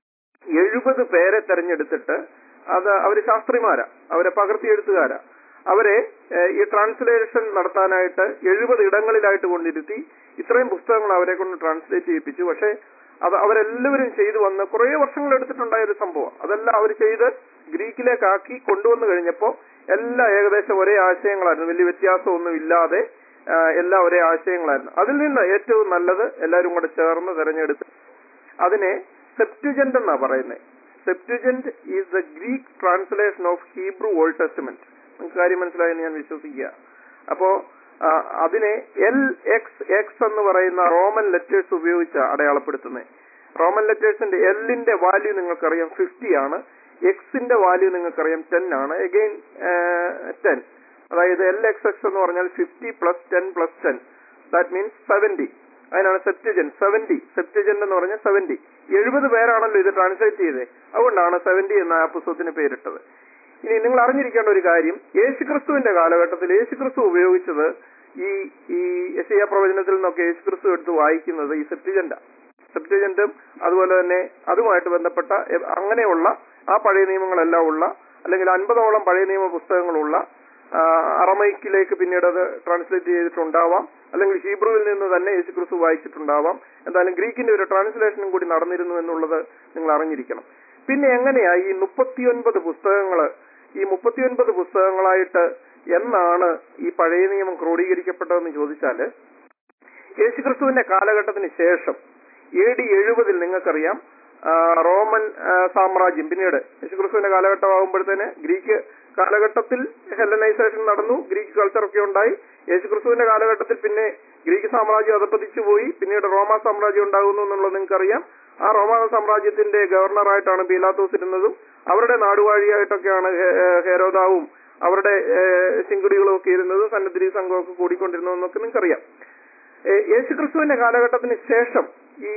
70 പേരെ തെരഞ്ഞെടുത്തിട്ട്, അത് അവര് ശാസ്ത്രിമാരാ, അവരെ പകർത്തിയെഴുത്തുകാരാ, അവരെ ഈ ട്രാൻസ്ലേഷൻ നടത്താനായിട്ട് 70 ഇടങ്ങളിലായിട്ട് കൊണ്ടിരുത്തി ഇത്രയും പുസ്തകങ്ങൾ അവരെ കൊണ്ട് ട്രാൻസ്ലേറ്റ് ചെയ്യിപ്പിച്ചു. പക്ഷെ അത് അവരെല്ലാവരും ചെയ്തു വന്ന് കുറെ വർഷങ്ങൾ എടുത്തിട്ടുണ്ടായ ഒരു സംഭവം. അതെല്ലാം അവർ ചെയ്ത് ഗ്രീക്കിലേക്കാക്കി കൊണ്ടുവന്നു കഴിഞ്ഞപ്പോൾ എല്ലാം ഏകദേശം ഒരേ ആശയങ്ങളായിരുന്നു, വലിയ വ്യത്യാസമൊന്നും ഇല്ലാതെ എല്ലാം ഒരേ ആശയങ്ങളായിരുന്നു. അതിൽ നിന്ന് ഏറ്റവും നല്ലത് എല്ലാവരും കൂടെ ചേർന്ന് തെരഞ്ഞെടുത്ത് അതിനെ സെപ്റ്റുജന്റ് എന്നാ പറയുന്നത്. Septuagint is the Greek translation of Hebrew old testament. നിങ്ങൾക്ക് കാര്യം മനസ്സിലായെന്ന് ഞാൻ വിശ്വസിക്കുക. അപ്പോ അതിനെ LXX എന്ന് പറയുന്ന റോമൻ ലെറ്റേഴ്സ് ഉപയോഗിച്ച് അടയാളപ്പെടുത്തുന്നത്. റോമൻ ലെറ്റേഴ്സിന്റെ Lന്റെ വാല്യൂ നിങ്ങൾക്കറിയാം 50 ആണ്, Xന്റെ വാല്യൂ നിങ്ങൾക്കറിയാം 10 ആണ്, അഗെയിൻ 10. അതായത് LXX എന്ന് പറഞ്ഞാൽ 50 + 10 + 10, ദാറ്റ് മീൻസ് 70. അതിനാണ് സെപ്റ്റുജന്റ് 70. സെപ്റ്റുജന്റ് എന്ന് പറഞ്ഞാൽ 70. 70 പേരാണല്ലോ ഇത് ട്രാൻസ്ലേറ്റ് ചെയ്തത്, അതുകൊണ്ടാണ് 70 എന്ന ആ പുസ്തകത്തിന് പേരിട്ടത്. ഇനി നിങ്ങൾ അറിഞ്ഞിരിക്കേണ്ട ഒരു കാര്യം, യേശുക്രിസ്തുവിന്റെ കാലഘട്ടത്തിൽ യേശുക്രിസ്തു ഉപയോഗിച്ചത് ഈ യെശയ്യാ പ്രവചനത്തിൽ നിന്നൊക്കെ യേശുക്രിസ്തു എടുത്ത് വായിക്കുന്നത് ഈ സെപ്റ്റുജന്റും അതുപോലെ തന്നെ അതുമായിട്ട് ബന്ധപ്പെട്ട അങ്ങനെയുള്ള ആ പഴയ നിയമങ്ങളെല്ലാം ഉള്ള, അല്ലെങ്കിൽ 50ഓളം പഴയ നിയമ പുസ്തകങ്ങളുള്ള, അറമൈക്കിലേക്ക് പിന്നീട് അത് ട്രാൻസ്ലേറ്റ് ചെയ്തിട്ടുണ്ടാവാം, അല്ലെങ്കിൽ ഹീബ്രുവിൽ നിന്ന് തന്നെ യേശുക്രിസ്തു വായിച്ചിട്ടുണ്ടാവാം. എന്തായാലും ഗ്രീക്കിന്റെ ഒരു ട്രാൻസ്ലേഷനും കൂടി നടന്നിരുന്നു എന്നുള്ളത് നിങ്ങൾ അറിഞ്ഞിരിക്കണം. പിന്നെ എങ്ങനെയാ ഈ 39 പുസ്തകങ്ങള്, ഈ 39 പുസ്തകങ്ങളായിട്ട് എന്നാണ് ഈ പഴയ നിയമം ക്രോഡീകരിക്കപ്പെട്ടതെന്ന് ചോദിച്ചാല്, യേശുക്രിസ്തുവിന്റെ കാലഘട്ടത്തിന് ശേഷം AD 70 നിങ്ങൾക്കറിയാം റോമൻ സാമ്രാജ്യം, പിന്നീട് യേശുക്രിസ്തുവിന്റെ കാലഘട്ടമാകുമ്പോഴത്തേന് ഗ്രീക്ക് കാലഘട്ടത്തിൽ ഹെല്ലനൈസേഷൻ നടന്നു, ഗ്രീക്ക് കൾച്ചറൊക്കെ ഉണ്ടായി. യേശുക്രിസ്തുവിന്റെ കാലഘട്ടത്തിൽ പിന്നെ ഗ്രീക്ക് സാമ്രാജ്യം അധപ്പതിച്ചു പോയി, പിന്നീട് റോമാ സാമ്രാജ്യം ഉണ്ടാകുന്നു എന്നുള്ളത് നിങ്ങൾക്കറിയാം. ആ റോമാ സാമ്രാജ്യത്തിന്റെ ഗവർണറായിട്ടാണ് പീലാത്തോസ് ഇരുന്നതും, അവരുടെ നാടുവാഴിയായിട്ടൊക്കെയാണ് ഹെരോദാവും അവരുടെ ശിങ്കുടികളും ഒക്കെ ഇരുന്നതും, സന്നദ്ധി സംഘമൊക്കെ കൂടിക്കൊണ്ടിരുന്നതെന്നൊക്കെ നിങ്ങൾക്കറിയാം. യേശുക്രിസ്തുവിന്റെ കാലഘട്ടത്തിന് ശേഷം ഈ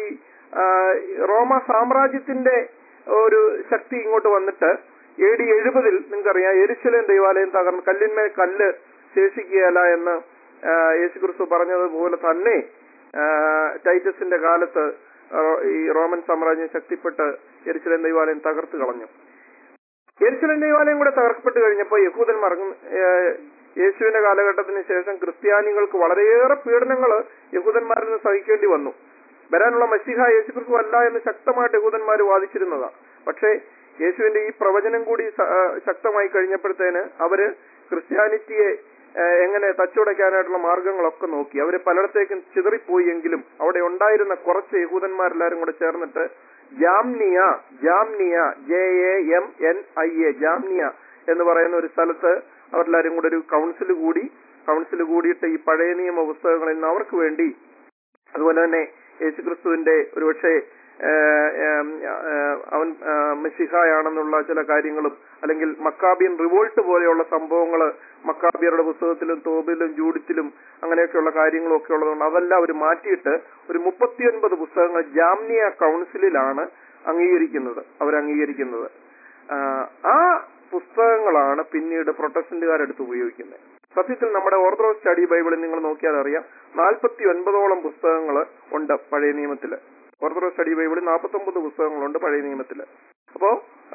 റോമ സാമ്രാജ്യത്തിന്റെ ഒരു ശക്തി ഇങ്ങോട്ട് വന്നിട്ട് AD 70 നിങ്ങൾക്കറിയാം യെരുശലേം ദൈവാലയം തകർന്ന് കല്ലിന്മേൽ കല്ല് ശേഷിക്കുകയല്ല എന്ന് യേശുക്രിസ്തു പറഞ്ഞതുപോലെ തന്നെ ടൈറ്റസിന്റെ കാലത്ത് ഈ റോമൻ സാമ്രാജ്യം ശക്തിപ്പെട്ട് യെരുശലേം ദൈവാലയം തകർത്ത് കളഞ്ഞു. യെരുശലേം ദൈവാലയം കൂടെ തകർക്കപ്പെട്ട് കഴിഞ്ഞപ്പോൾ യഹൂദന്മാർ യേശുവിന്റെ കാലഘട്ടത്തിന് ശേഷം ക്രിസ്ത്യാനികൾക്ക് വളരെയേറെ പീഡനങ്ങൾ യഹൂദന്മാരിൽ നിന്ന് സഹിക്കേണ്ടി വന്നു. വരാനുള്ള മശീഹ യേശുക്രിസ്തു അല്ല എന്ന് ശക്തമായിട്ട് യഹൂദന്മാർ വാദിച്ചിരുന്നതാണ്. പക്ഷേ യേശുവിന്റെ ഈ പ്രവചനം കൂടി ശക്തമായി കഴിഞ്ഞപ്പോഴത്തേന് അവര് ക്രിസ്ത്യാനിറ്റിയെ എങ്ങനെ തച്ചുടയ്ക്കാനായിട്ടുള്ള മാർഗങ്ങളൊക്കെ നോക്കി. അവര് പലയിടത്തേക്കും ചിതറിപ്പോയി എങ്കിലും അവിടെ ഉണ്ടായിരുന്ന കുറച്ച് യഹൂദന്മാരെല്ലാരും കൂടെ ചേർന്നിട്ട് ജാംനിയ JAMNIA ജാംനിയ എന്ന് പറയുന്ന ഒരു സ്ഥലത്ത് അവരെല്ലാരും കൂടെ ഒരു കൗൺസിൽ കൂടിയിട്ട് ഈ പഴയ നിയമ പുസ്തകങ്ങളിൽ നിന്ന് അവർക്ക് വേണ്ടി, അതുപോലെ തന്നെ യേശുക്രിസ്തുവിന്റെ ഒരുപക്ഷെ അവൻ മെസ്സിഹായാണെന്നുള്ള ചില കാര്യങ്ങളും, അല്ലെങ്കിൽ മക്കാബിയൻ റിവോൾട്ട് പോലെയുള്ള സംഭവങ്ങൾ മക്കാബിയറുടെ പുസ്തകത്തിലും തോബിലും ജൂഡിത്തിലും അങ്ങനെയൊക്കെയുള്ള കാര്യങ്ങളും ഒക്കെ ഉള്ളതുകൊണ്ട് അതെല്ലാം അവർ മാറ്റിയിട്ട് ഒരു 39 പുസ്തകങ്ങൾ ജാംനിയ കൗൺസിലിലാണ് അവരംഗീകരിക്കുന്നത്. ആ പുസ്തകങ്ങളാണ് പിന്നീട് പ്രൊട്ടസ്റ്റന്റുകാരെടുത്ത് ഉപയോഗിക്കുന്നത്. സത്യത്തിൽ നമ്മുടെ ഓർത്തഡോക്സ് സ്റ്റഡി ബൈബിളിൽ നിങ്ങൾ നോക്കിയാൽ അറിയാം 49ഓളം പുസ്തകങ്ങൾ ഉണ്ട് പഴയ നിയമത്തില്. ഓർത്തഡോക്സ് സ്റ്റഡി ബൈബിളിൽ 49 പുസ്തകങ്ങളുണ്ട് പഴയ നിയമത്തില്. അപ്പോ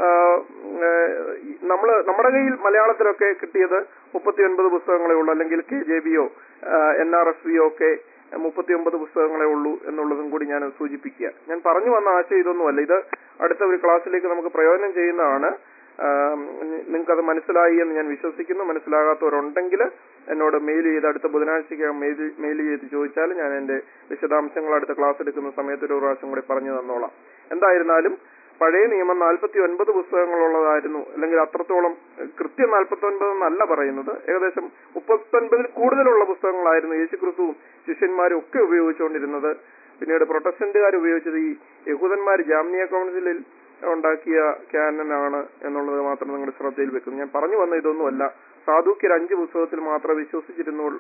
നമ്മുടെ കയ്യിൽ മലയാളത്തിലൊക്കെ കിട്ടിയത് 39 പുസ്തകങ്ങളേ ഉള്ളൂ, അല്ലെങ്കിൽ KJVയോ NRSVയോ ഒക്കെ 39 പുസ്തകങ്ങളേ ഉള്ളൂ എന്നുള്ളതും കൂടി ഞാൻ സൂചിപ്പിക്കുക. ഞാൻ പറഞ്ഞു വന്ന ആശയം ഇതൊന്നുമല്ല, ഇത് അടുത്ത ഒരു ക്ലാസ്സിലേക്ക് നമുക്ക് പ്രയോജനം ചെയ്യുന്നതാണ്. നിങ്ങൾക്കത് മനസ്സിലായി എന്ന് ഞാൻ വിശ്വസിക്കുന്നു. മനസ്സിലാകാത്തവരുണ്ടെങ്കിൽ എന്നോട് മെയിൽ ചെയ്ത് അടുത്ത ബുധനാഴ്ചയ്ക്ക് മെയിൽ ചെയ്ത് ചോദിച്ചാൽ ഞാൻ എന്റെ വിശദാംശങ്ങൾ അടുത്ത ക്ലാസ് എടുക്കുന്ന സമയത്ത് ഒരു പ്രാവശ്യം കൂടി പറഞ്ഞു തന്നോളാം. എന്തായിരുന്നാലും പഴയ നിയമം 49 പുസ്തകങ്ങളുള്ളതായിരുന്നു, അല്ലെങ്കിൽ അത്രത്തോളം കൃത്യം 49 എന്നല്ല പറയുന്നത്, ഏകദേശം 39 കൂടുതലുള്ള പുസ്തകങ്ങളായിരുന്നു യേശുക്രിസ്തുവും ശിഷ്യന്മാരും ഒക്കെ ഉപയോഗിച്ചുകൊണ്ടിരുന്നത്. പിന്നീട് പ്രൊട്ടസ്റ്റന്റുകാർ ഉപയോഗിച്ചത് ഈ യഹൂദന്മാർ ജാംനിയ കൗൺസിലിൽ ഉണ്ടാക്കിയ ക്യാനനാണ് എന്നുള്ളത് മാത്രം നിങ്ങളുടെ ശ്രദ്ധയിൽ വെക്കുന്നു. ഞാൻ പറഞ്ഞു വന്ന ഇതൊന്നുമല്ല, സാധുക്യർ 5 പുസ്തകത്തിൽ മാത്രമേ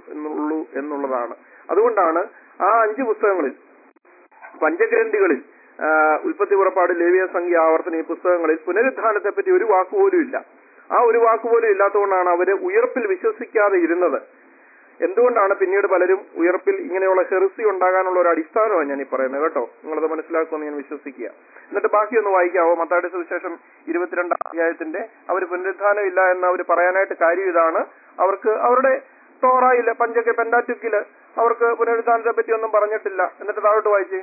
വിശ്വസിച്ചിരുന്നുള്ളൂ എന്നുള്ളതാണ്. അതുകൊണ്ടാണ് ആ 5 പുസ്തകങ്ങളിൽ പഞ്ചഗ്രന്ഥികളിൽ ഉൽപ്പത്തി പുറപ്പാട്, ലേവ്യ സംഖ്യ, ആവർത്തന ഈ പുസ്തകങ്ങളിൽ പുനരുത്ഥാനത്തെ പറ്റി ഒരു വാക്കുപോലും ഇല്ല. ആ ഒരു വാക്കുപോലും ഇല്ലാത്തതുകൊണ്ടാണ് അവര് ഉയർപ്പിൽ വിശ്വസിക്കാതെ ഇരുന്നത്. എന്തുകൊണ്ടാണ് പിന്നീട് പലരും ഉയർപ്പിൽ ഇങ്ങനെയുള്ള ഹെറിസി ഉണ്ടാകാനുള്ള ഒരു അടിസ്ഥാനമാണ് ഞാൻ ഈ പറയുന്നത് കേട്ടോ. നിങ്ങളത് മനസ്സിലാക്കുമെന്ന് ഞാൻ വിശ്വസിക്കുക. എന്നിട്ട് ബാക്കിയൊന്ന് വായിക്കാവോ? മത്തായിയുടെ സുവിശേഷം 22 അധ്യായത്തിന്റെ അവർ പുനരുത്ഥാനം ഇല്ല എന്ന് അവർ പറയാനായിട്ട് കാര്യം ഇതാണ്. അവർക്ക് അവരുടെ തോറയില് പെന്റാറ്റുക്കില് അവർക്ക് പുനരുത്ഥാനത്തെ പറ്റി ഒന്നും പറഞ്ഞിട്ടില്ല. എന്നിട്ട് താഴോട്ട് വായിച്ചേ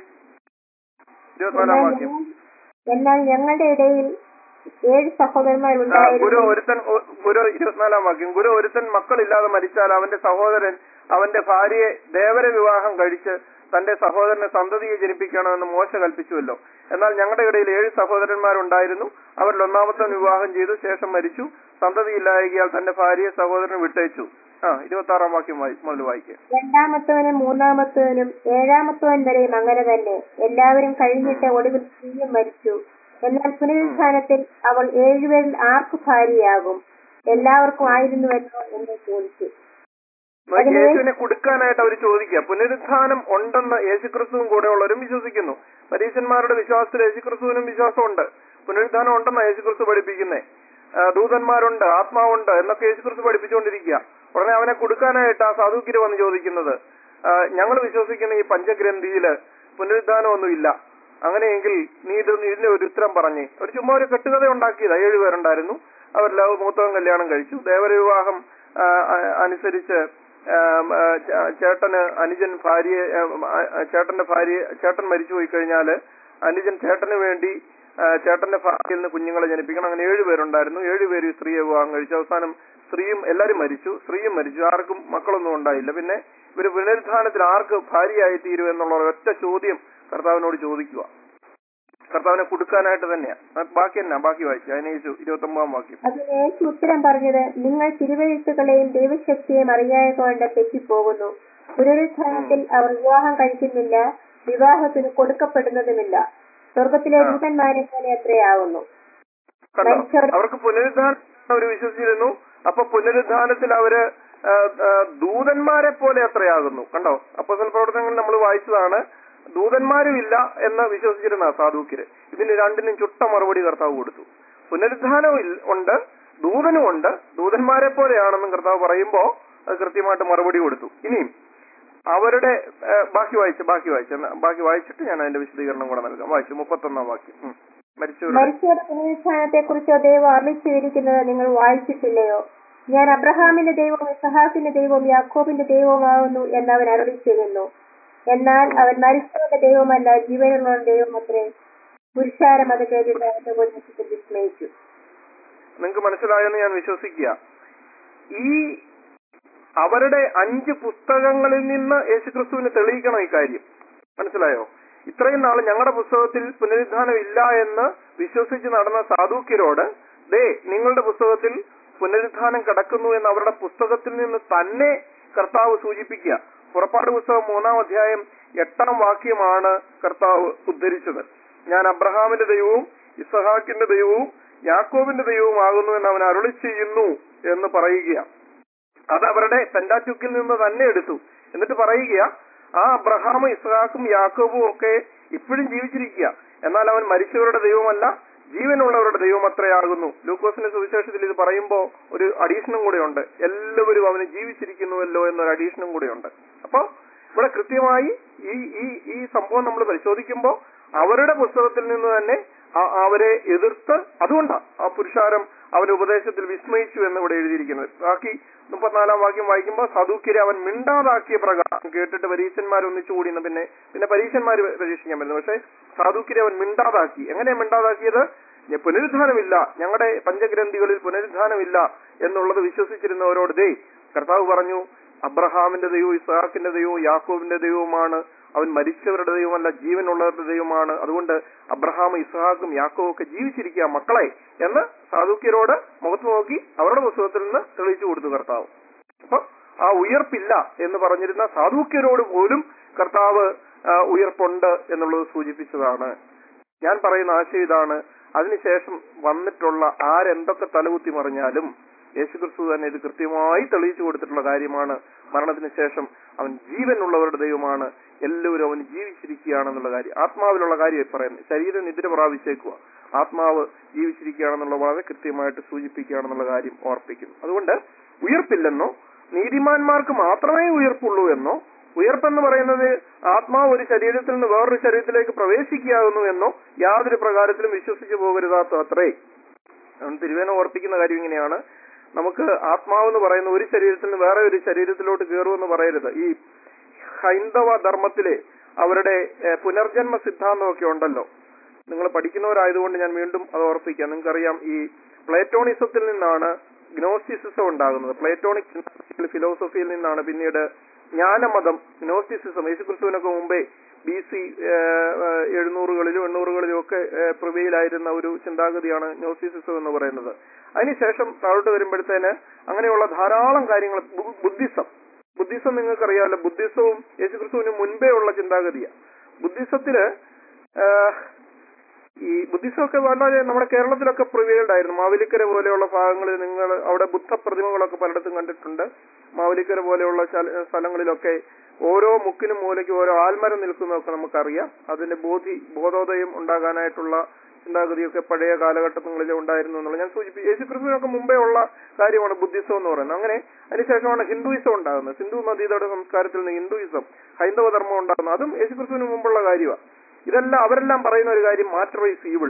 24 വാക്യം. എന്നാൽ ഞങ്ങളുടെ ഇടയിൽ 7 സഹോദരന്മാരുണ്ടായിരുന്നു. ഗുരു 24 വാക്യം. ഗുരു ഒരുത്തൻ മക്കളില്ലാതെ മരിച്ചാൽ അവന്റെ സഹോദരൻ അവന്റെ ഭാര്യയെ ദേവര വിവാഹം കഴിച്ച് തന്റെ സഹോദരനെ സന്തതിയെ ജനിപ്പിക്കണമെന്ന് മോശ കൽപ്പിച്ചുവല്ലോ. എന്നാൽ ഞങ്ങളുടെ ഇടയിൽ 7 സഹോദരന്മാരുണ്ടായിരുന്നു. അവരിൽ ഒന്നാമത്തെ വിവാഹം ചെയ്തു, ശേഷം മരിച്ചു. സന്തതിയില്ലായകയാൽ തന്റെ ഭാര്യയെ സഹോദരനെ വിട്ടയച്ചു. 26 വാക്യം മുതൽ വായിക്കുക. രണ്ടാമത്തവനും മൂന്നാമത്തവനും 7-ാമത്തവൻ വരെയും അങ്ങനെ തന്നെ. എല്ലാവരും കഴിഞ്ഞിട്ട് ഒടുവിൽ സ്ത്രീയും മരിച്ചു. എന്നാൽ പുനരുത്ഥാനത്തിൽ അവൾ 7 പേരിൽ ആർക്ക് ഭാര്യയാകും? എല്ലാവർക്കും ആയിരുന്നുവല്ലോ എന്ന് ചോദിച്ചു. യേശുവിനെ കൊടുക്കാനായിട്ട് അവർ ചോദിക്കുക. പുനരുത്ഥാനം ഉണ്ടെന്ന് യേശുക്രിസ്തുവും കൂടെയുള്ളവരും വിശ്വസിക്കുന്നു. പരീശന്മാരുടെ വിശ്വാസത്തിൽ യേശുക്രിസ്തുവിനും വിശ്വാസമുണ്ട്. പുനരുത്ഥാനം ഉണ്ടെന്ന് യേശുക്രിസ്തു പഠിപ്പിക്കുന്നേ. ദൂതന്മാരുണ്ട്, ആത്മാവുണ്ട് എന്നൊക്കെ യേശുക്രിസ്തു പഠിപ്പിച്ചുകൊണ്ടിരിക്കുക. ഉടനെ അവനെ കൊടുക്കാനായിട്ട് ആ സാധുക്കിര് വന്ന് ചോദിക്കുന്നത്, ഞങ്ങൾ വിശ്വസിക്കുന്ന ഈ പഞ്ചഗ്രന്ഥിയില് പുനരുത്ഥാനമൊന്നുമില്ല, അങ്ങനെയെങ്കിൽ നീ ഇതിന്റെ ഒരു ഉത്തരം പറഞ്ഞേ. ഒരു ചുമ്മാ ഒരു കെട്ടുകഥ ഉണ്ടാക്കിയതാ. 7 പേരുണ്ടായിരുന്നു. അവരെല്ലാം മൂത്തവൻ കല്യാണം കഴിച്ചു. ദേവരവിവാഹം അനുസരിച്ച് ചേട്ടന് അനുജൻ ഭാര്യയെ, ചേട്ടൻ മരിച്ചുപോയി കഴിഞ്ഞാല് അനുജൻ ചേട്ടന് വേണ്ടി ചേട്ടന്റെ ഭാര്യയിൽ നിന്ന് കുഞ്ഞുങ്ങളെ ജനിപ്പിക്കണം. അങ്ങനെ 7 പേരുണ്ടായിരുന്നു. 7 പേര് സ്ത്രീയെ വിവാഹം കഴിച്ചു. അവസാനം എല്ലാരും മരിച്ചു. സ്ത്രീയും മരിച്ചു. ആർക്കും മക്കളൊന്നും ഉണ്ടായില്ല. പിന്നെ ഇവര് പുനരുത്ഥാനത്തിൽ ആർക്ക് ഭാര്യയായി തീരും എന്നുള്ള ഒറ്റ ചോദ്യം കർത്താവിനോട് ചോദിക്കുക. കർത്താവിനെ കൊടുക്കാനായിട്ട് തന്നെയാ. ബാക്കി വായിച്ചു. അതിന് 29 വാക്യം. അതിന് യേശു ഉത്തരം പറഞ്ഞത്, നിങ്ങൾ തിരുവെഴുത്തുകളെയും ദൈവശക്തിയെയും അറിയാതെ തെറ്റിപ്പോകുന്നു. പുനരുത്ഥാനത്തിൽ അവർ വിവാഹം കഴിക്കുന്നില്ല, വിവാഹത്തിന് കൊടുക്കപ്പെടുന്നതുമില്ല. സ്വർഗത്തിലെ ദൂതന്മാരെ പോലെ അത്രയാവുന്നു. അവർക്ക് പുനരുത്ഥാനം അവർ വിശ്വസിച്ചിരുന്നു. അപ്പൊ പുനരുത്ഥാനത്തിൽ അവര് ദൂതന്മാരെ പോലെ അത്രയാകുന്നു. കണ്ടോ? അപ്പോസ്തല പ്രവർത്തനങ്ങൾ നമ്മൾ വായിച്ചതാണ്. ദൂതന്മാരും ഇല്ല എന്ന് വിശ്വസിച്ചിരുന്ന സാധുക്കിര്. ഇതിന് രണ്ടിനും ചുട്ട മറുപടി കർത്താവ് കൊടുത്തു. പുനരുത്ഥാനം ഉണ്ട്, ദൂതനും ഉണ്ട്, ദൂതന്മാരെ പോലെയാണെന്നും കർത്താവ് പറയുമ്പോ അത് കൃത്യമായിട്ട് മറുപടി കൊടുത്തു. ഇനിയും അവരുടെ ബാക്കി വായിച്ചിട്ട് ഞാൻ അതിന്റെ വിശദീകരണം കൂടെ നൽകാം. വായിച്ചു 31 വാക്യം. മരിച്ചവരുടെ പുനരുത്ഥാനത്തെ കുറിച്ച് ദൈവം അറിയിച്ചിരിക്കുന്നത് നിങ്ങൾ വായിച്ചിട്ടില്ലയോ? ഞാൻ അബ്രഹാമിന്റെ ദൈവവും ഇസ്ഹാക്കിന്റെ ദൈവവും യാക്കോബിന്റെ ദൈവവുമാകുന്നു എന്ന് അവൻ അരുളി ചെയ്യുന്നു. എന്നാൽ അവൻ മരിച്ചവരുടെ ദൈവമല്ല, ജീവനുള്ളവരുടെ ദൈവം അത്രേ. പുരുഷാരം അത് കേട്ടിട്ട് അവന്റെ കൊല്ലത്തിൽ വിസ്മയിച്ചു. നിങ്ങൾക്ക് മനസ്സിലായെന്ന് ഞാൻ വിശ്വസിക്കുക. ഈ അവരുടെ 5 പുസ്തകങ്ങളിൽ നിന്ന് യേശുക്രിസ്തുവിന് തെളിയിക്കണം ഈ കാര്യം. മനസ്സിലായോ? ഇത്രയും നാൾ ഞങ്ങളുടെ പുസ്തകത്തിൽ പുനരുത്ഥാനം ഇല്ല എന്ന് വിശ്വസിച്ച് നടന്ന സാധുക്യരോട് നിങ്ങളുടെ പുസ്തകത്തിൽ പുനരുത്ഥാനം കിടക്കുന്നു എന്ന് അവരുടെ പുസ്തകത്തിൽ നിന്ന് തന്നെ കർത്താവ് സൂചിപ്പിക്കുക. പുറപ്പാട് പുസ്തകം 3-ാം അധ്യായം 8-ാം വാക്യമാണ് കർത്താവ് ഉദ്ധരിച്ചത്. ഞാൻ അബ്രഹാമിന്റെ ദൈവവും ഇസ്ഹാക്കിന്റെ ദൈവവും യാക്കോബിന്റെ ദൈവവും ആകുന്നു എന്ന് അവൻ അരുളി ചെയ്യുന്നു എന്ന് പറയുക. അത് അവരുടെ പെന്റാറ്റുക്കിൽ നിന്ന് തന്നെ എടുത്തു. എന്നിട്ട് പറയുക, ആ അബ്രഹാമും ഇസ്ഹാക്കും യാക്കോബും ഒക്കെ ഇപ്പോഴും ജീവിച്ചിരിക്കുക, എന്നാൽ അവൻ മരിച്ചവരുടെ ദൈവമല്ല, ജീവനുള്ളവരുടെ ദൈവം അത്രയാകുന്നു. ലൂക്കോസിന്റെ സുവിശേഷത്തിൽ ഇത് പറയുമ്പോ ഒരു അഡീഷനും കൂടെ ഉണ്ട്. എല്ലാവരും അവന് ജീവിച്ചിരിക്കുന്നുവല്ലോ എന്നൊരു അഡീഷനും കൂടെ ഉണ്ട്. അപ്പൊ ഇവിടെ കൃത്യമായി ഈ സംഭവം നമ്മൾ പരിശോധിക്കുമ്പോൾ അവരുടെ പുസ്തകത്തിൽ നിന്ന് തന്നെ അവരെ എതിർത്ത്, അതുകൊണ്ടാണ് ആ പുരുഷാരം അവന്റെ ഉപദേശത്തിൽ വിസ്മയിച്ചു എന്ന് ഇവിടെ എഴുതിയിരിക്കുന്നത്. ബാക്കി 34-ാം വാക്യം വായിക്കുമ്പോൾ സദൂക്യരെ അവൻ മിണ്ടാതാക്കിയ പ്രകാരം കേട്ടിട്ട് പരീശന്മാർ ഒന്നിച്ചുകൂടി. പിന്നെ പരീശന്മാര് പരീക്ഷിക്കാൻ പറ്റുന്നു. പക്ഷെ സാധുക്യരെ അവൻ മിണ്ടാതാക്കി. എങ്ങനെയാ മിണ്ടാതാക്കിയത്? പുനരുത്ഥാനമില്ല, ഞങ്ങളുടെ പഞ്ചഗ്രന്ഥികളിൽ പുനരുത്ഥാനമില്ല എന്നുള്ളത് വിശ്വസിച്ചിരുന്നവരോട് കർത്താവ് പറഞ്ഞു, അബ്രഹാമിന്റെ ദൈവവും ഇസ്ഹാക്കിന്റെ ദൈവവും യാക്കോബിന്റെ ദൈവവുമാണ്. അവൻ മരിച്ചവരുടെ ദൈവമല്ല, ജീവനുള്ളവരുടെ ദൈവമാണ്. അതുകൊണ്ട് അബ്രഹാമും ഇസ്ഹാക്കും യാക്കോബും ഒക്കെ ജീവിച്ചിരിക്കുക മക്കളെ എന്ന് സാധുക്യരോട് മുഖത്ത് നോക്കി അവരുടെ പുസ്തകത്തിൽ നിന്ന് തെളിയിച്ചു കൊടുത്തു കർത്താവ്. അപ്പൊ ആ ഉയർപ്പില്ല എന്ന് പറഞ്ഞിരുന്ന സാധുക്യരോട് പോലും കർത്താവ് ഉയർപ്പുണ്ട് എന്നുള്ളത് സൂചിപ്പിച്ചതാണ്. ഞാൻ പറയുന്ന ആശയം ഇതാണ്. അതിനുശേഷം വന്നിട്ടുള്ള ആരെന്തൊക്കെ തലകുത്തി മറിഞ്ഞാലും യേശുക്രിസ്തു തന്നെ ഇത് കൃത്യമായി തെളിയിച്ചു കൊടുത്തിട്ടുള്ള കാര്യമാണ്. മരണത്തിന് ശേഷം അവൻ ജീവനുള്ളവരുടെ ദൈവമാണ്, എല്ലാവരും അവൻ ജീവിച്ചിരിക്കുകയാണെന്നുള്ള കാര്യം, ആത്മാവിലുള്ള കാര്യം പറയുന്നത്. ശരീരം നിദ്ര പ്രാപിച്ചേക്കുക, ആത്മാവ് ജീവിച്ചിരിക്കുകയാണെന്നുള്ള വളരെ കൃത്യമായിട്ട് സൂചിപ്പിക്കുകയാണെന്നുള്ള കാര്യം ഓർപ്പിക്കുന്നു. അതുകൊണ്ട് ഉയർപ്പില്ലെന്നോ നീതിമാന്മാർക്ക് മാത്രമേ ഉയർപ്പുള്ളൂ എന്നോ, ഉയർപ്പെന്ന് പറയുന്നത് ആത്മാവ് ഒരു ശരീരത്തിൽ നിന്ന് വേറൊരു ശരീരത്തിലേക്ക് പ്രവേശിക്കാവുന്നു എന്നോ യാതൊരു പ്രകാരത്തിലും വിശ്വസിച്ചു പോകരുതാത്ത അത്രേ. തിരുവേന ഓർപ്പിക്കുന്ന കാര്യം ഇങ്ങനെയാണ്, നമുക്ക് ആത്മാവെന്ന് പറയുന്ന ഒരു ശരീരത്തിൽ നിന്ന് വേറെ ഒരു ശരീരത്തിലോട്ട് കയറുമെന്ന് പറയരുത്. ഈ ഹൈന്ദവ ധർമ്മത്തിലെ അവരുടെ പുനർജന്മ സിദ്ധാന്തമൊക്കെ ഉണ്ടല്ലോ, നിങ്ങൾ പഠിക്കുന്നവരായതുകൊണ്ട് ഞാൻ വീണ്ടും അത് ഓർപ്പിക്കാം. നിങ്ങൾക്കറിയാം, ഈ പ്ലേറ്റോണിസത്തിൽ നിന്നാണ് ഗ്നോസ്റ്റിസിസം ഉണ്ടാകുന്നത്. പ്ലേറ്റോണിക് ഫിലോസഫിയിൽ നിന്നാണ് പിന്നീട് ജ്ഞാനമതം, ഗ്നോസ്റ്റിസിസം യേശുക്രിസ്തുവിനൊക്കെ മുമ്പേ BC 700-കളിലും 800-കളിലും ഒക്കെ പ്രിവയിലായിരുന്ന ഒരു ചിന്താഗതിയാണ് ഗ്നോസ്റ്റിസിസം എന്ന് പറയുന്നത്. അതിനുശേഷം താഴോട്ട് വരുമ്പോഴത്തേന് അങ്ങനെയുള്ള ധാരാളം കാര്യങ്ങൾ, ബുദ്ധിസം നിങ്ങൾക്കറിയാമല്ലോ, ബുദ്ധിസവും യേശുക്രിസ്തുവിന് മുൻപേ ഉള്ള ചിന്താഗതിയാണ്. ബുദ്ധിസത്തില് ഈ ബുദ്ധിസമൊക്കെ വളരെ നമ്മുടെ കേരളത്തിലൊക്കെ പ്രിവൈൽഡ് ആയിരുന്നു. മാവേലിക്കര പോലെയുള്ള ഭാഗങ്ങളിൽ നിങ്ങൾ അവിടെ ബുദ്ധ പ്രതിമകളൊക്കെ പലയിടത്തും കണ്ടിട്ടുണ്ട്. മാവേലിക്കര പോലെയുള്ള സ്ഥലങ്ങളിലൊക്കെ ഓരോ മുക്കിനും മൂലയ്ക്കും ഓരോ ആൽമരം നിൽക്കുന്നതൊക്കെ നമുക്കറിയാം. അതിന്റെ ബോധോദയം ഉണ്ടാകാനായിട്ടുള്ള ചിന്താഗതിയൊക്കെ പഴയ കാലഘട്ടങ്ങളിൽ ഉണ്ടായിരുന്നു എന്നുള്ളത് ഞാൻ സൂചിപ്പിച്ചു. യേശുക്രിസ്തുവിനൊക്കെ മുമ്പേ ഉള്ള കാര്യമാണ് ബുദ്ധിസം എന്ന് പറയുന്നത്. അങ്ങനെ അതിനുശേഷമാണ് ഹിന്ദുയിസം ഉണ്ടാകുന്നത്. സിന്ധു നദീതട സംസ്കാരത്തിൽ നിന്ന് ഹിന്ദുയിസം, ഹൈന്ദവ ധർമ്മം ഉണ്ടാകുന്നത്. അതും യേശുക്രിസ്തുവിന് മുമ്പുള്ള കാര്യമാണ്. ഇതെല്ലാം അവരെല്ലാം പറയുന്ന ഒരു കാര്യം, മാറ്റർ ഈസ് ഈവിൾ.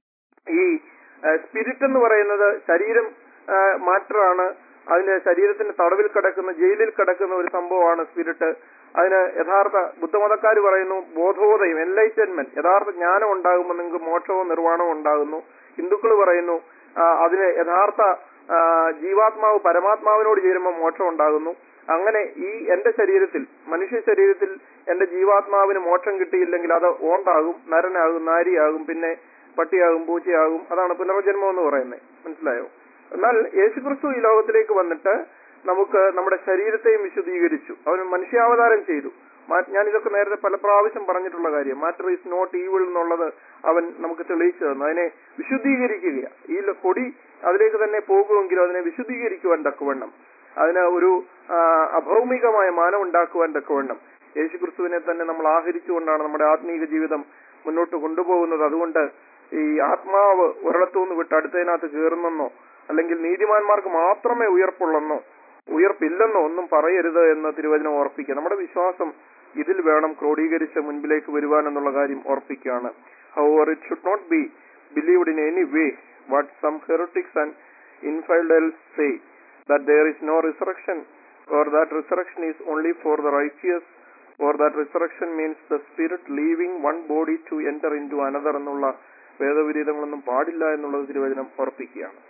ഈ സ്പിരിറ്റ് എന്ന് പറയുന്നത് ശരീരം മാറ്ററാണ്. അതിന്റെ ശരീരത്തിന്റെ തടവിൽ കിടക്കുന്ന, ജയിലിൽ കിടക്കുന്ന ഒരു സംഭവമാണ് സ്പിരിറ്റ്. അതിന് യഥാർത്ഥ ബുദ്ധമതക്കാർ പറയുന്നു ബോധോദയം, എൻലൈറ്റൻമെന്റ്, യഥാർത്ഥ ജ്ഞാനം ഉണ്ടാകുമ്പോൾ നിങ്ങൾക്ക് മോക്ഷവും നിർവ്വാണവും ഉണ്ടാകുന്നു. ഹിന്ദുക്കൾ പറയുന്നു അതിന് യഥാർത്ഥ ജീവാത്മാവ് പരമാത്മാവിനോട് ചേരുമ്പോൾ മോക്ഷം ഉണ്ടാകുന്നു. അങ്ങനെ ഈ എന്റെ ശരീരത്തിൽ, മനുഷ്യ ശരീരത്തിൽ എന്റെ ജീവാത്മാവിന് മോക്ഷം കിട്ടിയില്ലെങ്കിൽ അത് ഓണ്ടാകും, നരനാകും, നാരിയാകും, പിന്നെ പട്ടിയാകും, പൂച്ചയാകും. അതാണ് പുനർജന്മം എന്ന് പറയുന്നത്. മനസ്സിലായോ? എന്നാൽ യേശുക്രിസ്തു ഈ ലോകത്തിലേക്ക് വന്നിട്ട് നമുക്ക് നമ്മുടെ ശരീരത്തെയും വിശുദ്ധീകരിച്ചു. അവൻ മനുഷ്യാവതാരം ചെയ്തു. ഞാനിതൊക്കെ നേരത്തെ പല പ്രാവശ്യം പറഞ്ഞിട്ടുള്ള കാര്യം. മാറ്റർ ഈസ് നോട്ട് ഈവിൾ എന്നുള്ളത് അവൻ നമുക്ക് തെളിയിച്ചു തന്നു. അതിനെ വിശുദ്ധീകരിക്കുക, ഈ പൊടി അതിലേക്ക് തന്നെ പോകുമെങ്കിലും അതിനെ വിശുദ്ധീകരിക്കുവാൻ തക്കവണ്ണം, അതിന് ഒരു അഭൗമികമായ മാനം ഉണ്ടാക്കുവാൻ തക്കവണ്ണം യേശുക്രിസ്തുവിനെ തന്നെ നമ്മൾ ആഹരിച്ചുകൊണ്ടാണ് നമ്മുടെ ആത്മീക ജീവിതം മുന്നോട്ട് കൊണ്ടുപോകുന്നത്. അതുകൊണ്ട് ഈ ആത്മാവ് ഒരിടത്തുനിന്ന് വിട്ട് അടുത്തതിനകത്ത് കയറുന്നെന്നോ അല്ലെങ്കിൽ നീതിമാന്മാർക്ക് മാത്രമേ ഉയർപ്പുള്ളെന്നോ ഉയർപ്പില്ലെന്നോ ഒന്നും പറയരുത് എന്ന് തിരുവചനം ഓർപ്പിക്കുക. നമ്മുടെ വിശ്വാസം ഇതിൽ വേണം ക്രോഡീകരിച്ച് മുൻപിലേക്ക് വരുവാൻ എന്നുള്ള കാര്യം ഓർപ്പിക്കുകയാണ്. However, it should not be believed in any way what some heretics and infidels say, that there is no resurrection, or that resurrection is only for the righteous, or that resurrection means the spirit leaving one body to enter into another എന്നുള്ള വേദവിരീതങ്ങളൊന്നും പാടില്ല എന്നുള്ളത് തിരുവചനം ഓർപ്പിക്കുകയാണ്.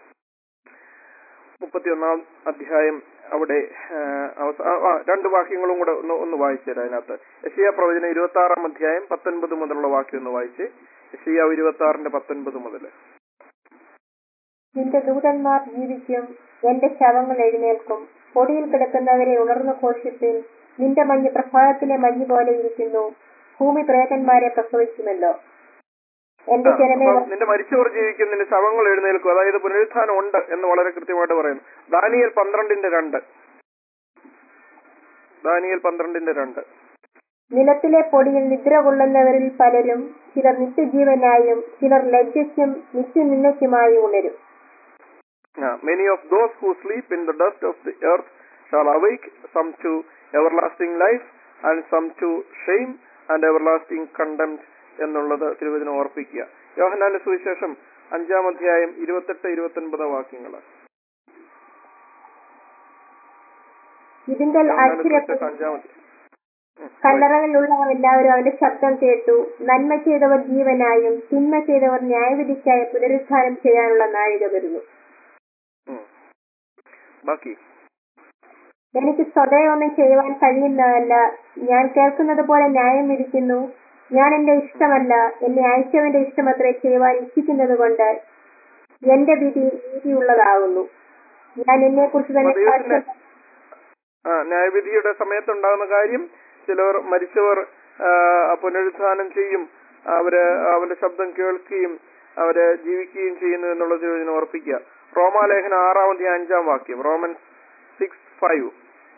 31-ാം അധ്യായം അവിടെ രണ്ട് വാക്യങ്ങളും കൂടെ ഒന്ന് വായിച്ചു തരാം. അതിനകത്ത് യെശയ്യാ പ്രവചനം 26-ാം അധ്യായം 19 മുതലുള്ള വാക്യം ഒന്ന് വായിച്ച്. യെശയ്യാ 26-19 മുതൽ. നിന്റെ ദൂതന്മാർ ജീവിക്കും, എന്റെ ശവങ്ങൾ എഴുന്നേൽക്കും. പൊടിയിൽ കിടക്കുന്നവരെ ഉണർന്നു ഘോഷിപ്പിൻ. നിന്റെ മഞ്ഞ് പ്രഭാതത്തിലെ മഞ്ഞ് പോലെ ഇരിക്കുന്നു. ഭൂമി പ്രേതന്മാരെ പ്രസവിക്കുമല്ലോ. എന്റെ ജനമേ, നിന്റെ മരിച്ചവർ ജീവിക്കും, നിന്റെ ശവങ്ങൾ എഴുന്നേൽക്കും. അതായത് പുനരുത്ഥാനം ഉണ്ട് എന്ന് വളരെ കൃത്യമായിട്ട് പറയുന്നു. ദാനിയേൽ 12:2. ദാനിയേൽ 12:2. നിലത്തിലെ പൊടിയിൽ നിദ്ര കൊള്ളുന്നവരിൽ പലരും, ചിലർ നിത്യജീവനായും ചിലർ ലജ്ജയ്ക്കും നിത്യനിന്ദയ്ക്കുമായി ഉണരും. Many of those who sleep in the dust of the earth shall awake, some to everlasting life and some to shame and everlasting contempt എന്നുള്ളത് തിരുവചനം ഓർപ്പിക്കുക. യോഹന്നാന്റെ സുവിശേഷം 5-ാം അധ്യായം 28-29 വാക്യങ്ങൾ. ഇതിന്റെ കല്ലറകളിലുള്ളവർ എല്ലാവരും അവന്റെ ശബ്ദം കേട്ടു. നന്മ ചെയ്തവർ ജീവനായും തിന്മ ചെയ്തവർ ന്യായവിധിക്കായി പുനരുത്ഥാനം ചെയ്യാനുള്ള നാഴിക വരുന്നു. എനിക്ക് സ്വതേ ഒന്നും ചെയ്യുവാൻ കഴിയുന്നതല്ല. ഞാൻ കേൾക്കുന്നത് പോലെ ന്യായം വിധിക്കുന്നു. ഞാൻ എന്റെ ഇഷ്ടമല്ല, എന്നെ അയച്ചവന്റെ ഇഷ്ടമത്രേ ചെയ്യുവാൻ ഇച്ഛിക്കുന്നത് കൊണ്ട് എന്റെ വിധി നീതിയുള്ളതാകുന്നു. ഞാൻ എന്നെ കുറിച്ച് തന്നെ ന്യായവിധിയുടെ സമയത്തുണ്ടാകുന്ന കാര്യം, ചിലർ മരിച്ചവർ പുനരുത്ഥാനം ചെയ്യും, അവര് അവന്റെ ശബ്ദം കേൾക്കുകയും അവര് ജീവിക്കുകയും ചെയ്യുന്നു എന്നുള്ളത് ഇതിനെ ഓർപ്പിക്കുക. റോമാലേഖനം 6-ാം അധ്യായം 5-ാം വാക്യം, റോമൻസ് 6:5.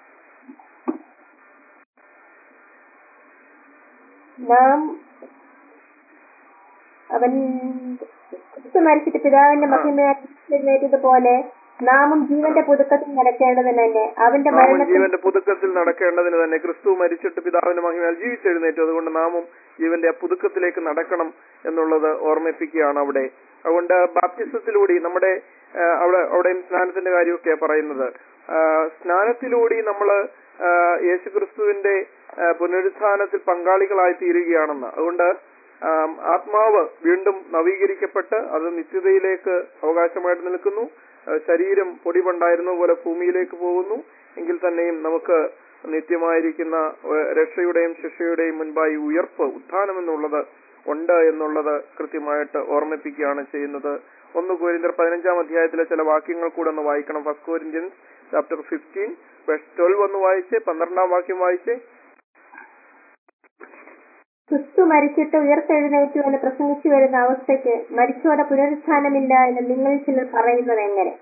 നാം അവൻ ക്രിസ്തു മരിച്ചിട്ട് പിതാവിന്റെ മഹിമയേറ്റതുപോലെ നാമും ജീവന്റെ പുതുക്കത്തിൽ നടക്കേണ്ടതിന് തന്നെ അവന്റെ ജീവന്റെ പുതുക്കത്തിൽ നടക്കേണ്ടതിന് തന്നെ ക്രിസ്തു മരിച്ചിട്ട് പിതാവിന്റെ മഹിമയാൽ ജീവിച്ചെഴുന്നേറ്റു. അതുകൊണ്ട് നാമും ജീവന്റെ ആ പുതുക്കത്തിലേക്ക് നടക്കണം എന്നുള്ളത് ഓർമ്മിപ്പിക്കുകയാണ് അവിടെ. അതുകൊണ്ട് ബാപ്റ്റിസത്തിലൂടെ നമ്മുടെ അവിടെയും സ്നാനത്തിന്റെ കാര്യമൊക്കെ പറയുന്നത്. സ്നാനത്തിലൂടെ നമ്മള് യേശുക്രിസ്തുവിന്റെ പുനരുത്ഥാനത്തിൽ പങ്കാളികളായി തീരുകയാണെന്ന്. അതുകൊണ്ട് ആത്മാവ് വീണ്ടും നവീകരിക്കപ്പെട്ട് അത് നിത്യതയിലേക്ക് അവകാശമായിട്ട് നിൽക്കുന്നു. ശരീരം പൊടി പണ്ടായിരുന്ന പോലെ ഭൂമിയിലേക്ക് പോകുന്നു. എങ്കിൽ തന്നെയും നമുക്ക് നിത്യമായിരിക്കുന്ന രക്ഷയുടെയും ശിക്ഷയുടെയും മുൻപായി ഉയർപ്പ്, ഉത്ഥാനം എന്നുള്ളത് ഉണ്ട് എന്നുള്ളത് കൃത്യമായിട്ട് ഓർമ്മിപ്പിക്കുകയാണ് ചെയ്യുന്നത്. 1 കൊരിന്ത്യർ 15-ാം അധ്യായത്തിലെ ചില വാക്യങ്ങൾ കൂടെ ഒന്ന് വായിക്കണം. 1 Corinthians chapter 15 verse 12 ഒന്ന് വായിച്ചേ. 12-ാം വാക്യം വായിച്ചേ. ക്രിസ്തു മരിച്ചിട്ട് ഉയർത്തെഴുന്നേറ്റു എന്ന് പ്രസംഗിച്ചു വരുന്ന അവസ്ഥയ്ക്ക് മരിച്ചവരുടെ പുനരുത്ഥാനമില്ല എന്ന് നിങ്ങൾ ചിലർ പറയുന്നത് എങ്ങനെ?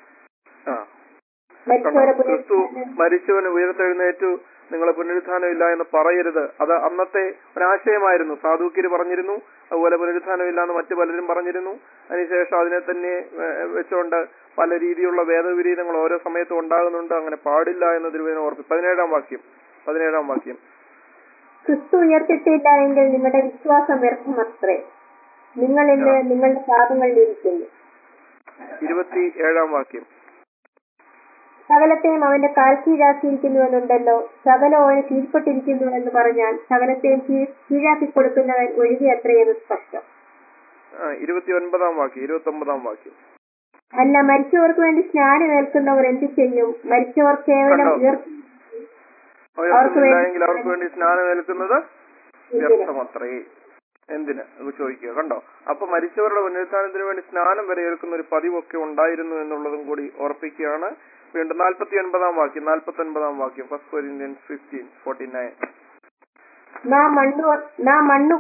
ക്രിസ്തു മരിച്ചവന് ഉയർത്തെഴുന്നേറ്റു, നിങ്ങളെ പുനരുത്ഥാനം ഇല്ല എന്ന് പറയരുത്. അത് അന്നത്തെ ഒരാശയമായിരുന്നു. സാധുക്യര് പറഞ്ഞിരുന്നു, അതുപോലെ പുനരുത്ഥാനം ഇല്ല എന്ന് മറ്റു പലരും പറഞ്ഞിരുന്നു. അതിനുശേഷം അതിനെ തന്നെ വെച്ചുകൊണ്ട് പല രീതിയിലുള്ള വേദവിരീതങ്ങൾ ഓരോ സമയത്തും ഉണ്ടാകുന്നുണ്ട്. അങ്ങനെ പാടില്ല എന്ന് തിരുവചനം ഓർക്കും. 17-ാം വാക്യം. ക്രിസ്തു ഉയർത്തിട്ടില്ല എങ്കിൽ നിങ്ങളുടെ വിശ്വാസം വ്യർത്ഥമത്രേ, നിങ്ങൾ ഇന്ന് നിങ്ങളുടെ പാപങ്ങളിലിരിക്കുന്നു. 27-ാം വാക്യം. സകലത്തെയും അവന്റെ കാൽ കീഴാക്കിയിരിക്കുന്നുവെന്നുണ്ടല്ലോ, സകലം അവന് കീഴ്പ്പെട്ടിരിക്കുന്നു എന്ന് പറഞ്ഞാൽ സകലത്തെയും കീഴാക്കി കൊടുക്കുന്നവൻ ഒഴികെ അത്രയെന്ന് സ്പഷ്ടം. 29-ാം വാക്യം. അല്ല, മരിച്ചവർക്ക് വേണ്ടി സ്നാനം ഏൽക്കുന്നവർ എന്ത് ചെയ്യും? മരിച്ചവർ കേവലം അവർക്ക് വേണ്ടി സ്നാനം ഏൽക്കുന്നത് വ്യർത്ഥമത്രേ. എന്തിന് ചോദിക്കുക. കണ്ടോ? അപ്പൊ മരിച്ചവരുടെ പുനരുത്ഥാനത്തിന് വേണ്ടി സ്നാനം വരെ ഏൽക്കുന്ന ഒരു പതിവൊക്കെ ഉണ്ടായിരുന്നു എന്നുള്ളതും കൂടി ഓർപ്പിക്കുകയാണ്. വീണ്ടും 49-ാം വാക്യം. 1 Corinthians 15:49. നാം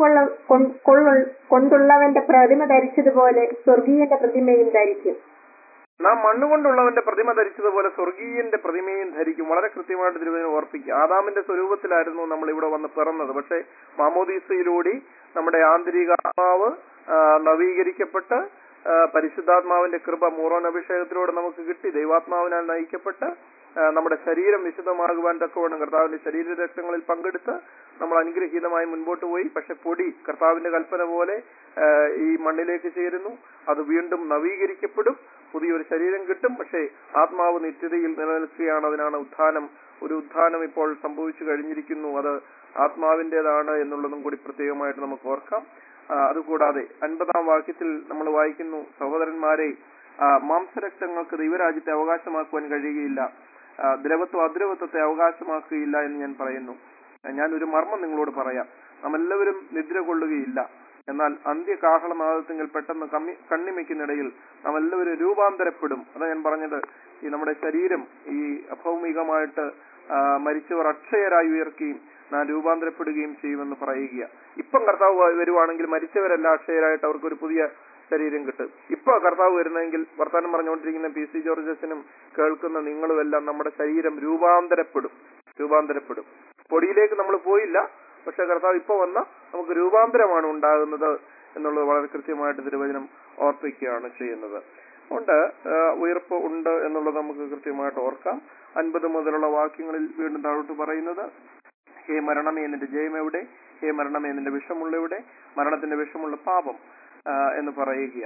കൊണ്ടുള്ളവന്റെ പ്രതിമ ധരിച്ചതുപോലെ സ്വർഗീയന്റെ പ്രതിമയും ധരിക്കും. നാം മണ്ണുകൊണ്ടുള്ളവന്റെ പ്രതിമ ധരിച്ചതുപോലെ സ്വർഗീയന്റെ പ്രതിമയും ധരിക്കും. വളരെ കൃത്യമായിട്ട് തിരുവചനം ഓർപ്പിക്കുക. ആദാമിന്റെ സ്വരൂപത്തിലായിരുന്നു നമ്മൾ ഇവിടെ വന്ന് പിറന്നത്. പക്ഷെ മാമോദീസയിലൂടെ നമ്മുടെ ആന്തരിക ആത്മാവ് നവീകരിക്കപ്പെട്ട് പരിശുദ്ധാത്മാവിന്റെ കൃപ മൂറോൻ അഭിഷേകത്തിലൂടെ നമുക്ക് കിട്ടി. ദൈവാത്മാവിനാൽ നയിക്കപ്പെട്ട് നമ്മുടെ ശരീരം വിശുദ്ധമാകുവാൻ തക്കവണ്ണം കർത്താവിന്റെ ശരീരരക്തങ്ങളിൽ പങ്കെടുത്ത് നമ്മൾ അനുഗ്രഹീതമായി മുൻപോട്ട് പോയി. പക്ഷെ പൊടി കർത്താവിന്റെ കൽപ്പന പോലെ ഈ മണ്ണിലേക്ക് ചേരുന്നു. അത് വീണ്ടും നവീകരിക്കപ്പെടും, പുതിയൊരു ശരീരം കിട്ടും. പക്ഷേ ആത്മാവ് നിത്യതയിൽ നിലനിൽക്കുകയാണ്. അതിനാണ് ഉത്ഥാനം. ഒരു ഉത്ഥാനം ഇപ്പോൾ സംഭവിച്ചു കഴിഞ്ഞിരിക്കുന്നു. അത് ആത്മാവിന്റേതാണ് എന്നുള്ളതും കൂടി പ്രത്യേകമായിട്ട് നമുക്ക് ഓർക്കാം. അതുകൂടാതെ 50-ാം വാക്യത്തിൽ നമ്മൾ വായിക്കുന്നു, സഹോദരന്മാരെ, മാംസരക്തങ്ങൾക്ക് ദൈവരാജ്യത്തെ അവകാശമാക്കുവാൻ കഴിയുകയില്ല, അദ്രവത്വത്തെ അവകാശമാക്കുകയില്ല എന്ന് ഞാൻ പറയുന്നു. ഞാൻ ഒരു മർമ്മം നിങ്ങളോട് പറയാം. നാം എല്ലാവരും നിദ്ര കൊള്ളുകയില്ല. എന്നാൽ അന്ത്യകാഹളനാദത്തിങ്കിൽ പെട്ടെന്ന് കണ്ണിമയ്ക്കുന്നിടയിൽ നാം എല്ലാവരും രൂപാന്തരപ്പെടും. അതാ ഞാൻ പറഞ്ഞത്. ഈ നമ്മുടെ ശരീരം ഈ അഭൗമികമായിട്ട് മരിച്ചവർ അക്ഷയരായി ഉയർക്കുകയും നാം രൂപാന്തരപ്പെടുകയും ചെയ്യുമെന്ന് പറയുക. ഇപ്പം കർത്താവ് വരുവാണെങ്കിൽ മരിച്ചവരെല്ലാം അക്ഷയരായിട്ട് അവർക്കൊരു പുതിയ ശരീരം കിട്ടും. ഇപ്പൊ കർത്താവ് വരുന്നെങ്കിൽ വർത്താനം പറഞ്ഞുകൊണ്ടിരിക്കുന്ന PC ജോർജസിനും കേൾക്കുന്ന നിങ്ങളുമെല്ലാം നമ്മുടെ ശരീരം രൂപാന്തരപ്പെടും. പൊടിയിലേക്ക് നമ്മൾ പോയില്ല. പക്ഷെ കർത്താവ് ഇപ്പൊ വന്ന നമുക്ക് രൂപാന്തരമാണ് ഉണ്ടാകുന്നത് എന്നുള്ളത് വളരെ കൃത്യമായിട്ട് തിരുവചനം ഓർപ്പിക്കുകയാണ് ചെയ്യുന്നത്. അതുകൊണ്ട് ഉയർപ്പ് ഉണ്ട് എന്നുള്ളത് നമുക്ക് കൃത്യമായിട്ട് ഓർക്കാം. 50 മുതലുള്ള വാക്യങ്ങളിൽ വീണ്ടും താഴോട്ട് പറയുന്നത്, ഹേ മരണമേ നിന്റെ ജയം എവിടെ? ഹേ മരണമേ നിന്റെ വിഷമുള്ള എവിടെ? മരണത്തിന്റെ വിഷമുള്ള പാപം എന്ന് പറയുക.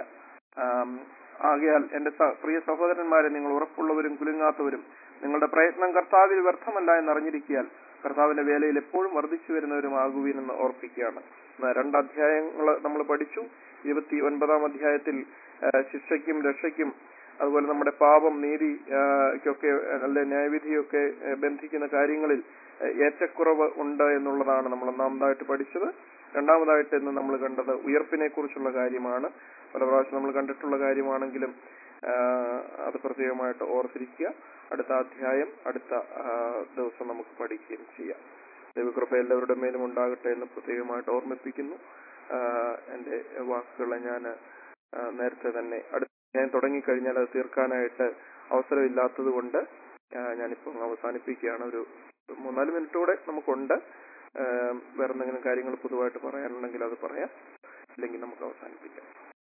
ആകയാൽ എന്റെ പ്രിയ സഹോദരന്മാരെ, നിങ്ങൾ ഉറപ്പുള്ളവരും കുലുങ്ങാത്തവരും നിങ്ങളുടെ പ്രയത്നം കർത്താവിൽ വ്യർത്ഥമല്ല എന്നറിഞ്ഞിരിക്കാൻ കർത്താവിന്റെ വേലയിൽ എപ്പോഴും വർദ്ധിച്ചു വരുന്നവരുമാകുവീനെന്ന് ഓർപ്പിക്കുകയാണ്. 2 അധ്യായങ്ങൾ നമ്മൾ പഠിച്ചു. 29-ാം അധ്യായത്തിൽ ശിക്ഷയ്ക്കും രക്ഷയ്ക്കും അതുപോലെ നമ്മുടെ പാപം നീതിക്കൊക്കെ അല്ലെ ന്യായവിധിയൊക്കെ ബന്ധിക്കുന്ന കാര്യങ്ങളിൽ ഏറ്റക്കുറവ് ഉണ്ട് എന്നുള്ളതാണ് നമ്മൾ ഒന്നാമതായിട്ട് പഠിച്ചത്. രണ്ടാമതായിട്ട് ഇന്ന് നമ്മൾ കണ്ടത് ഉയർപ്പിനെ കുറിച്ചുള്ള കാര്യമാണ്. പല പ്രാവശ്യം നമ്മൾ കണ്ടിട്ടുള്ള കാര്യമാണെങ്കിലും അത് പ്രത്യേകമായിട്ട് ഓർത്തിരിക്കുക. അടുത്ത അധ്യായം അടുത്ത ദിവസം നമുക്ക് പഠിക്കുകയും ചെയ്യാം. ദൈവകൃപ എല്ലാവരുടെ മേലും ഉണ്ടാകട്ടെ എന്ന് പ്രത്യേകമായിട്ട് ഓർമ്മിപ്പിക്കുന്നു. എന്റെ വാക്കുകളെ ഞാൻ നേരത്തെ തന്നെ അടുത്ത ഞാൻ തുടങ്ങിക്കഴിഞ്ഞാൽ അത് തീർക്കാനായിട്ട് അവസരമില്ലാത്തത് കൊണ്ട് ഞാനിപ്പോൾ അവസാനിപ്പിക്കുകയാണ്. ഒരു 3-4 മിനിറ്റ് കൂടെ നമുക്കുണ്ട്. വേറെ എന്തെങ്കിലും കാര്യങ്ങൾ പൊതുവായിട്ട് പറയാനുണ്ടെങ്കിൽ അത് പറയാം, ഇല്ലെങ്കിൽ നമുക്ക് അവസാനിപ്പിക്കാം.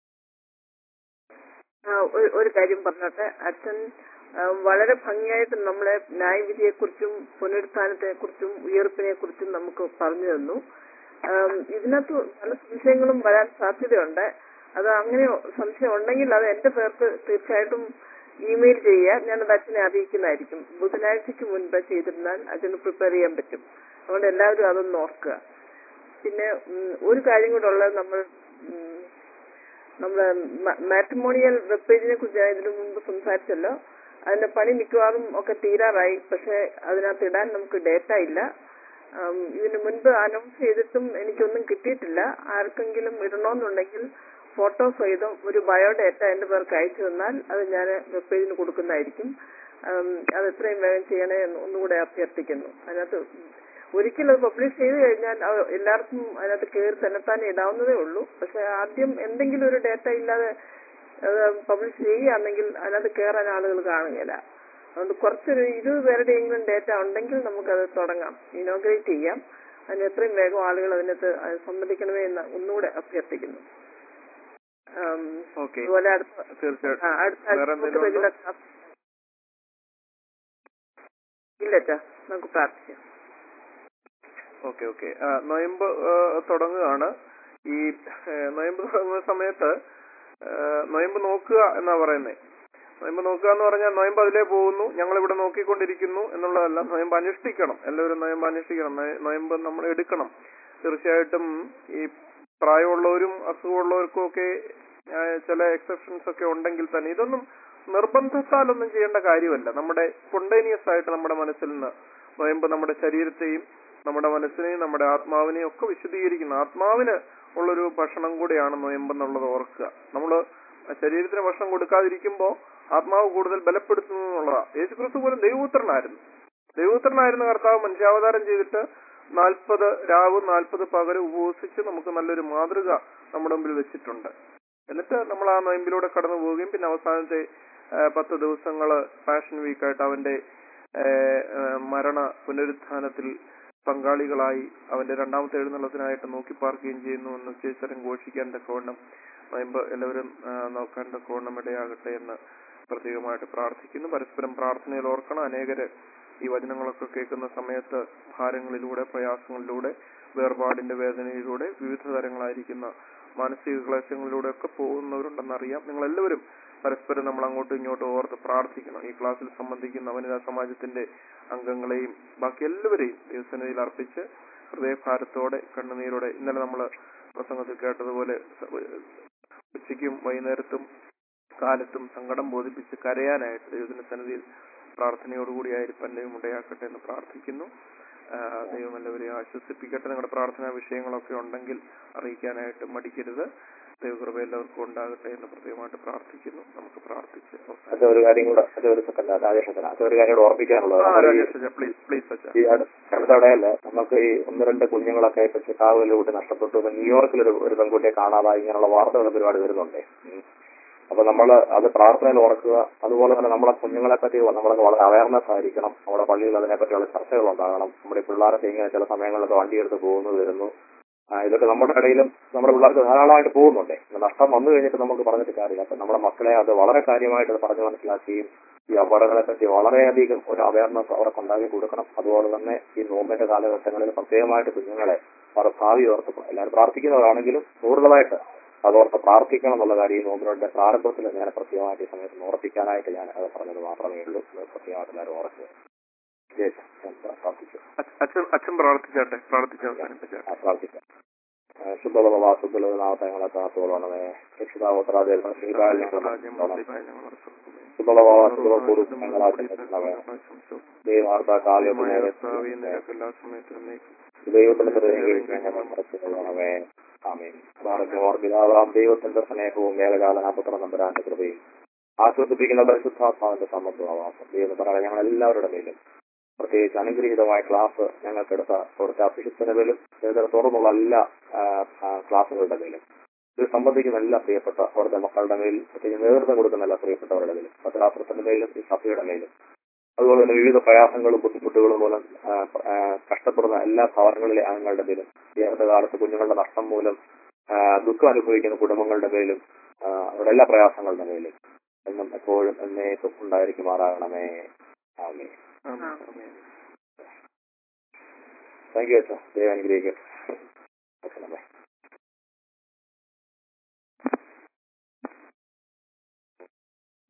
ഒരു കാര്യം പറഞ്ഞോട്ടെ. അച്ഛൻ വളരെ ഭംഗിയായിട്ട് നമ്മളെ ന്യായവിധിയെക്കുറിച്ചും പുനരുത്ഥാനത്തെക്കുറിച്ചും ഉയർപ്പിനെക്കുറിച്ചും നമുക്ക് പറഞ്ഞു തന്നു. ഇതിനകത്ത് പല സംശയങ്ങളും വരാൻ സാധ്യതയുണ്ട്. അത് അങ്ങനെ സംശയം ഉണ്ടെങ്കിൽ അത് എന്റെ പേർക്ക് തീർച്ചയായിട്ടും ഇമെയിൽ ചെയ്യുക. ഞാനത് അച്ഛനെ അറിയിക്കുന്നതായിരിക്കും. ബുധനാഴ്ചക്ക് മുൻപ് ചെയ്തിരുന്നാൽ അച്ഛന് പ്രിപ്പയർ ചെയ്യാൻ പറ്റും. അതുകൊണ്ട് എല്ലാവരും അതൊന്ന് ഓർക്കുക. പിന്നെ ഒരു കാര്യം കൂടെ ഉള്ളത്, നമ്മുടെ മാട്രിമോണിയൽ വെബ് പേജിനെ കുറിച്ച് ഞാൻ ഇതിനു മുമ്പ് സംസാരിച്ചല്ലോ. അതിന്റെ പണി മിക്കവാറും ഒക്കെ തീരാറായി. പക്ഷെ അതിനകത്ത് ഇടാൻ നമുക്ക് ഡേറ്റ ഇല്ല. ഇതിനു മുൻപ് അനൗൺസ് ചെയ്തിട്ടും എനിക്കൊന്നും കിട്ടിയിട്ടില്ല. ആർക്കെങ്കിലും ഇടണമെന്നുണ്ടെങ്കിൽ ഫോട്ടോ സഹിതം ഒരു ബയോഡേറ്റ എന്റെ പേർക്ക് അയച്ചു തന്നാൽ അത് ഞാൻ വെബ് പേജിന് കൊടുക്കുന്നതായിരിക്കും. അത് എത്രയും വേഗം ചെയ്യണേ എന്ന് ഒന്നുകൂടെ അഭ്യർത്ഥിക്കുന്നു. അതിനകത്ത് ഒരിക്കലും അത് പബ്ലിഷ് ചെയ്ത് കഴിഞ്ഞാൽ എല്ലാവർക്കും അതിനകത്ത് കയറി തന്നെത്താനെ ഇടാവുന്നതേ ഉള്ളൂ. പക്ഷെ ആദ്യം എന്തെങ്കിലും ഒരു ഡേറ്റ ഇല്ലാതെ അത് പബ്ലിഷ് ചെയ്യുകയാണെങ്കിൽ അതിനകത്ത് കയറാൻ ആളുകൾ കാണുകയില്ല. അതുകൊണ്ട് കുറച്ചൊരു 20 പേരുടെയെങ്കിലും ഡേറ്റ ഉണ്ടെങ്കിൽ നമുക്കത് തുടങ്ങാം, ഇനോഗ്രേറ്റ് ചെയ്യാം. അതിന് എത്രയും വേഗം ആളുകൾ അതിനകത്ത് സമ്മതിക്കണമേ എന്ന് ഒന്നുകൂടെ അഭ്യർത്ഥിക്കുന്നു. അതുപോലെ അടുത്ത റെഗുലർ ക്ലാസ് ഇല്ലച്ചാ, നമുക്ക് പ്രാർത്ഥിക്കാം. ഓക്കെ. നൊയമ്പ് തുടങ്ങുകയാണ്. ഈ നൊയമ്പ് തുടങ്ങുന്ന സമയത്ത് നൊയമ്പ് നോക്കുക എന്നാ പറയുന്നത്. നൊയമ്പ് നോക്കുക എന്ന് പറഞ്ഞാൽ നൊയമ്പ് അതിലേ പോകുന്നു, ഞങ്ങളിവിടെ നോക്കിക്കൊണ്ടിരിക്കുന്നു എന്നുള്ളതല്ല. നൊയമ്പ് അനുഷ്ഠിക്കണം. എല്ലാവരും നൊയമ്പ് അനുഷ്ഠിക്കണം. നൊയമ്പ് നമ്മൾ എടുക്കണം. തീർച്ചയായിട്ടും ഈ പ്രായമുള്ളവരും അസുഖമുള്ളവർക്കും ഒക്കെ ചില എക്സെപ്ഷൻസ് ഒക്കെ ഉണ്ടെങ്കിൽ തന്നെ ഇതൊന്നും നിർബന്ധത്താലൊന്നും ചെയ്യേണ്ട കാര്യമല്ല. നമ്മുടെ സ്പോണ്ടേനിയസ് ആയിട്ട് നമ്മുടെ മനസ്സിൽ നിന്ന് നൊയമ്പ് നമ്മുടെ ശരീരത്തെയും നമ്മുടെ മനസ്സിനെയും നമ്മുടെ ആത്മാവിനെയും ഒക്കെ വിശദീകരിക്കുന്ന, ആത്മാവിന് ഉള്ളൊരു ഭക്ഷണം കൂടെയാണ് നൊയമ്പ് എന്നുള്ളത് ഓർക്കുക. നമ്മൾ ശരീരത്തിന് ഭക്ഷണം കൊടുക്കാതിരിക്കുമ്പോൾ ആത്മാവ് കൂടുതൽ ബലപ്പെടുത്തുന്നു എന്നുള്ളതാണ്. യേശുക്രിസ്തു പോലും ദൈവപുത്രനായിരുന്ന കർത്താവ് മനുഷ്യാവതാരം ചെയ്തിട്ട് 40 രാവ് 40 പകല് ഉപവസിച്ച് നമുക്ക് നല്ലൊരു മാതൃക നമ്മുടെ മുമ്പിൽ വെച്ചിട്ടുണ്ട്. എന്നിട്ട് നമ്മൾ ആ നൊയമ്പിലൂടെ കടന്നു പോവുകയും പിന്നെ അവസാനത്തെ 10 ദിവസങ്ങള് പാഷൻ വീക്കായിട്ട് അവന്റെ മരണ പുനരുത്ഥാനത്തിൽ പങ്കാളികളായി അവന്റെ രണ്ടാമത്തെ എഴുന്നള്ളത്തിനായിട്ട് നോക്കി പാർക്കുകയും ചെയ്യുന്നു എന്ന് ചേച്ചരം ഘോഷിക്കാൻ തക്കവണ്ണം നൊയമ്പ് എല്ലാവരും നോക്കാൻ തക്കവണ്ണം ഇടയാകട്ടെ എന്ന് പ്രത്യേകമായിട്ട് പ്രാർത്ഥിക്കുന്നു. പരസ്പരം പ്രാർത്ഥനയിൽ ഓർക്കണം. അനേകര് ഈ വചനങ്ങളൊക്കെ കേൾക്കുന്ന സമയത്ത് ഭാരങ്ങളിലൂടെ, പ്രയാസങ്ങളിലൂടെ, വേർപാടിന്റെ വേദനയിലൂടെ, വിവിധ തരങ്ങളായിരിക്കുന്ന മാനസിക ക്ലേശങ്ങളിലൂടെ ഒക്കെ പോകുന്നവരുണ്ടെന്നറിയാം. നിങ്ങളെല്ലാവരും പരസ്പരം നമ്മൾ അങ്ങോട്ടും ഇങ്ങോട്ടും ഓർത്ത് പ്രാർത്ഥിക്കണം. ഈ ക്ലാസ്സിൽ സംബന്ധിക്കുന്ന വനിതാ സമാജത്തിന്റെ അംഗങ്ങളെയും ബാക്കി എല്ലാവരെയും ദൈവസന്നിധിയിൽ അർപ്പിച്ച് ഹൃദയഭാരത്തോടെ കണ്ണുനീരോടെ, ഇന്നലെ നമ്മൾ പ്രസംഗത്തിൽ കേട്ടതുപോലെ ഉച്ചയ്ക്കും വൈകുന്നേരത്തും കാലത്തും സങ്കടം ബോധിപ്പിച്ച് കരയാനായിട്ട് ദൈവത്തിന്റെ സന്നിധിയിൽ പ്രാർത്ഥനയോടുകൂടിയായിരിക്കാൻ ദൈവം ഇടയാക്കട്ടെ എന്ന് പ്രാർത്ഥിക്കുന്നു. ദൈവം എല്ലാവരെയും ആശ്വസിപ്പിക്കട്ടെ. നിങ്ങളുടെ പ്രാർത്ഥനാ വിഷയങ്ങളൊക്കെ ഉണ്ടെങ്കിൽ അറിയിക്കാനായിട്ട് മടിക്കരുത്. ദൈവകൃപ എല്ലാവർക്കും ഉണ്ടാകട്ടെ എന്ന് പ്രത്യേകമായിട്ട് പ്രാർത്ഥിക്കുന്നു. നമുക്ക് പ്രാർത്ഥിച്ച് ഒരു കാര്യം കൂടെ ഓർമ്മിക്കാനുള്ളത്, അടുത്തവിടെയല്ലേ നമുക്ക് ഈ 1-2 കുഞ്ഞുങ്ങളൊക്കെ ഇപ്പൊ ചിക്കാഗോയിലൂടെ നഷ്ടപ്പെട്ടു, ന്യൂയോർക്കിൽ ഒരു പെൺകുട്ടിയെ കാണാതായി, ഇങ്ങനെയുള്ള വാർത്തകൾ ഒരുപാട് വരുന്നുണ്ട്. അപ്പൊ നമ്മൾ അത് പ്രാർത്ഥനയിൽ ഓർക്കുക. അതുപോലെ തന്നെ നമ്മളെ കുഞ്ഞുങ്ങളെ പറ്റി നമ്മളൊക്കെ വളരെ അവയർനെസ് ആയിരിക്കണം. നമ്മുടെ പള്ളിയിൽ അതിനെപ്പറ്റിയുള്ള ചർച്ചകൾ ഉണ്ടാകണം. നമ്മുടെ പിള്ളേരൊക്കെ ഇങ്ങനെ ചില സമയങ്ങളിലൊക്കെ വണ്ടിയെടുത്ത് പോകുന്നു വരുന്നു. ഇതൊക്കെ നമ്മുടെ ഇടയിലും നമ്മുടെ പിള്ളേർക്ക് ധാരാളമായിട്ട് പോകുന്നുണ്ട്. നഷ്ടം വന്നു കഴിഞ്ഞിട്ട് നമുക്ക് പറഞ്ഞിട്ട് കാര്യമില്ല. അപ്പൊ നമ്മുടെ മക്കളെ അത് വളരെ കാര്യമായിട്ട് അത് പറഞ്ഞു മനസ്സിലാക്കുകയും ഈ അപകടങ്ങളെ പറ്റി വളരെയധികം ഒരു അവയർനെസ് അവർക്ക് ഉണ്ടാക്കി കൊടുക്കണം. അതുപോലെ തന്നെ ഈ നോമ്പിന്റെ കാലഘട്ടങ്ങളിൽ പ്രത്യേകമായിട്ട് കുഞ്ഞുങ്ങളെ അവരുടെ ഭാവി ഓർത്ത് എല്ലാവരും പ്രാർത്ഥിക്കുന്നവരാണെങ്കിലും കൂടുതലായിട്ട് അതോർത്ത് പ്രാർത്ഥിക്കണം എന്നുള്ള കാര്യം നോമ്പിന്റെ പ്രാരംഭത്തിൽ ഞാൻ പ്രത്യേകമായിട്ട് ഈ സമയത്ത് ഓർപ്പിക്കാനായിട്ട് ഞാൻ അത് പറഞ്ഞത് മാത്രമേ ഉള്ളൂ. പ്രത്യേകമായിട്ട് എല്ലാവരും ഓർക്കുക. അച്ഛൻ പ്രാർത്ഥിച്ചാട്ടെ. പ്രാർത്ഥിക്കാം. ശുദ്ധളവാ ശുദ്ധളനാവട്ടെ ഞങ്ങളെ കാത്തോളണമേ. രക്ഷിതാവോത്തരാജ ശുദ്ധളവാ ശുദ്ധളമേ. ദൈവാർത്ത കാലമേ ദൈവത്തിന്റെ ആമേൻ. പിതാവാം ദൈവത്തിന്റെ സ്നേഹവും ഏകജാതനാപുത്ര നമ്പരാന്റെ കൃപയും ആശ്വസിപ്പിക്കുന്ന പരിശുദ്ധാത്മാവിന്റെ സമത്വവാസം ദൈവം പറയാൻ ഞങ്ങൾ എല്ലാവരുടെ മേലും പ്രത്യേകിച്ച് അനുഗ്രഹീതമായ ക്ലാസ് ഞങ്ങൾക്കെടുത്ത കുറച്ച് അഭിഷിക്തനുകളിലും തുടർന്നുള്ള എല്ലാ ക്ലാസ്സുകളുടെ മേലും ഇത് സംബന്ധിക്കുന്ന എല്ലാ പ്രിയപ്പെട്ട അവരുടെ മക്കളുടെ മേലും പ്രത്യേകിച്ച് നേതൃത്വം കൊടുക്കുന്ന എല്ലാ പ്രിയപ്പെട്ടവരുടെ മേലും ഭദ്രാസനത്തിന്റെ മേലും ഈ സഭയുടെ മേലും അതുപോലെ തന്നെ വിവിധ പ്രയാസങ്ങളും ബുദ്ധിമുട്ടുകളും മൂലം കഷ്ടപ്പെടുന്ന എല്ലാ ഭവനങ്ങളിലെ അംഗങ്ങളുടെ മേലും ഈ അടുത്ത കാലത്ത് കുഞ്ഞുങ്ങളുടെ നഷ്ടം മൂലം ദുഃഖം അനുഭവിക്കുന്ന കുടുംബങ്ങളുടെ മേലും അവരുടെ എല്ലാ പ്രയാസങ്ങളുടെ മേലും എന്നും എപ്പോഴും എന്നേക്കും ഉണ്ടായിരിക്കുമാറാകണമേ. ആമേൻ. താങ്ക് യു അച്ഛാ. ദൈവം അനുഗ്രഹിക്കട്ടെ.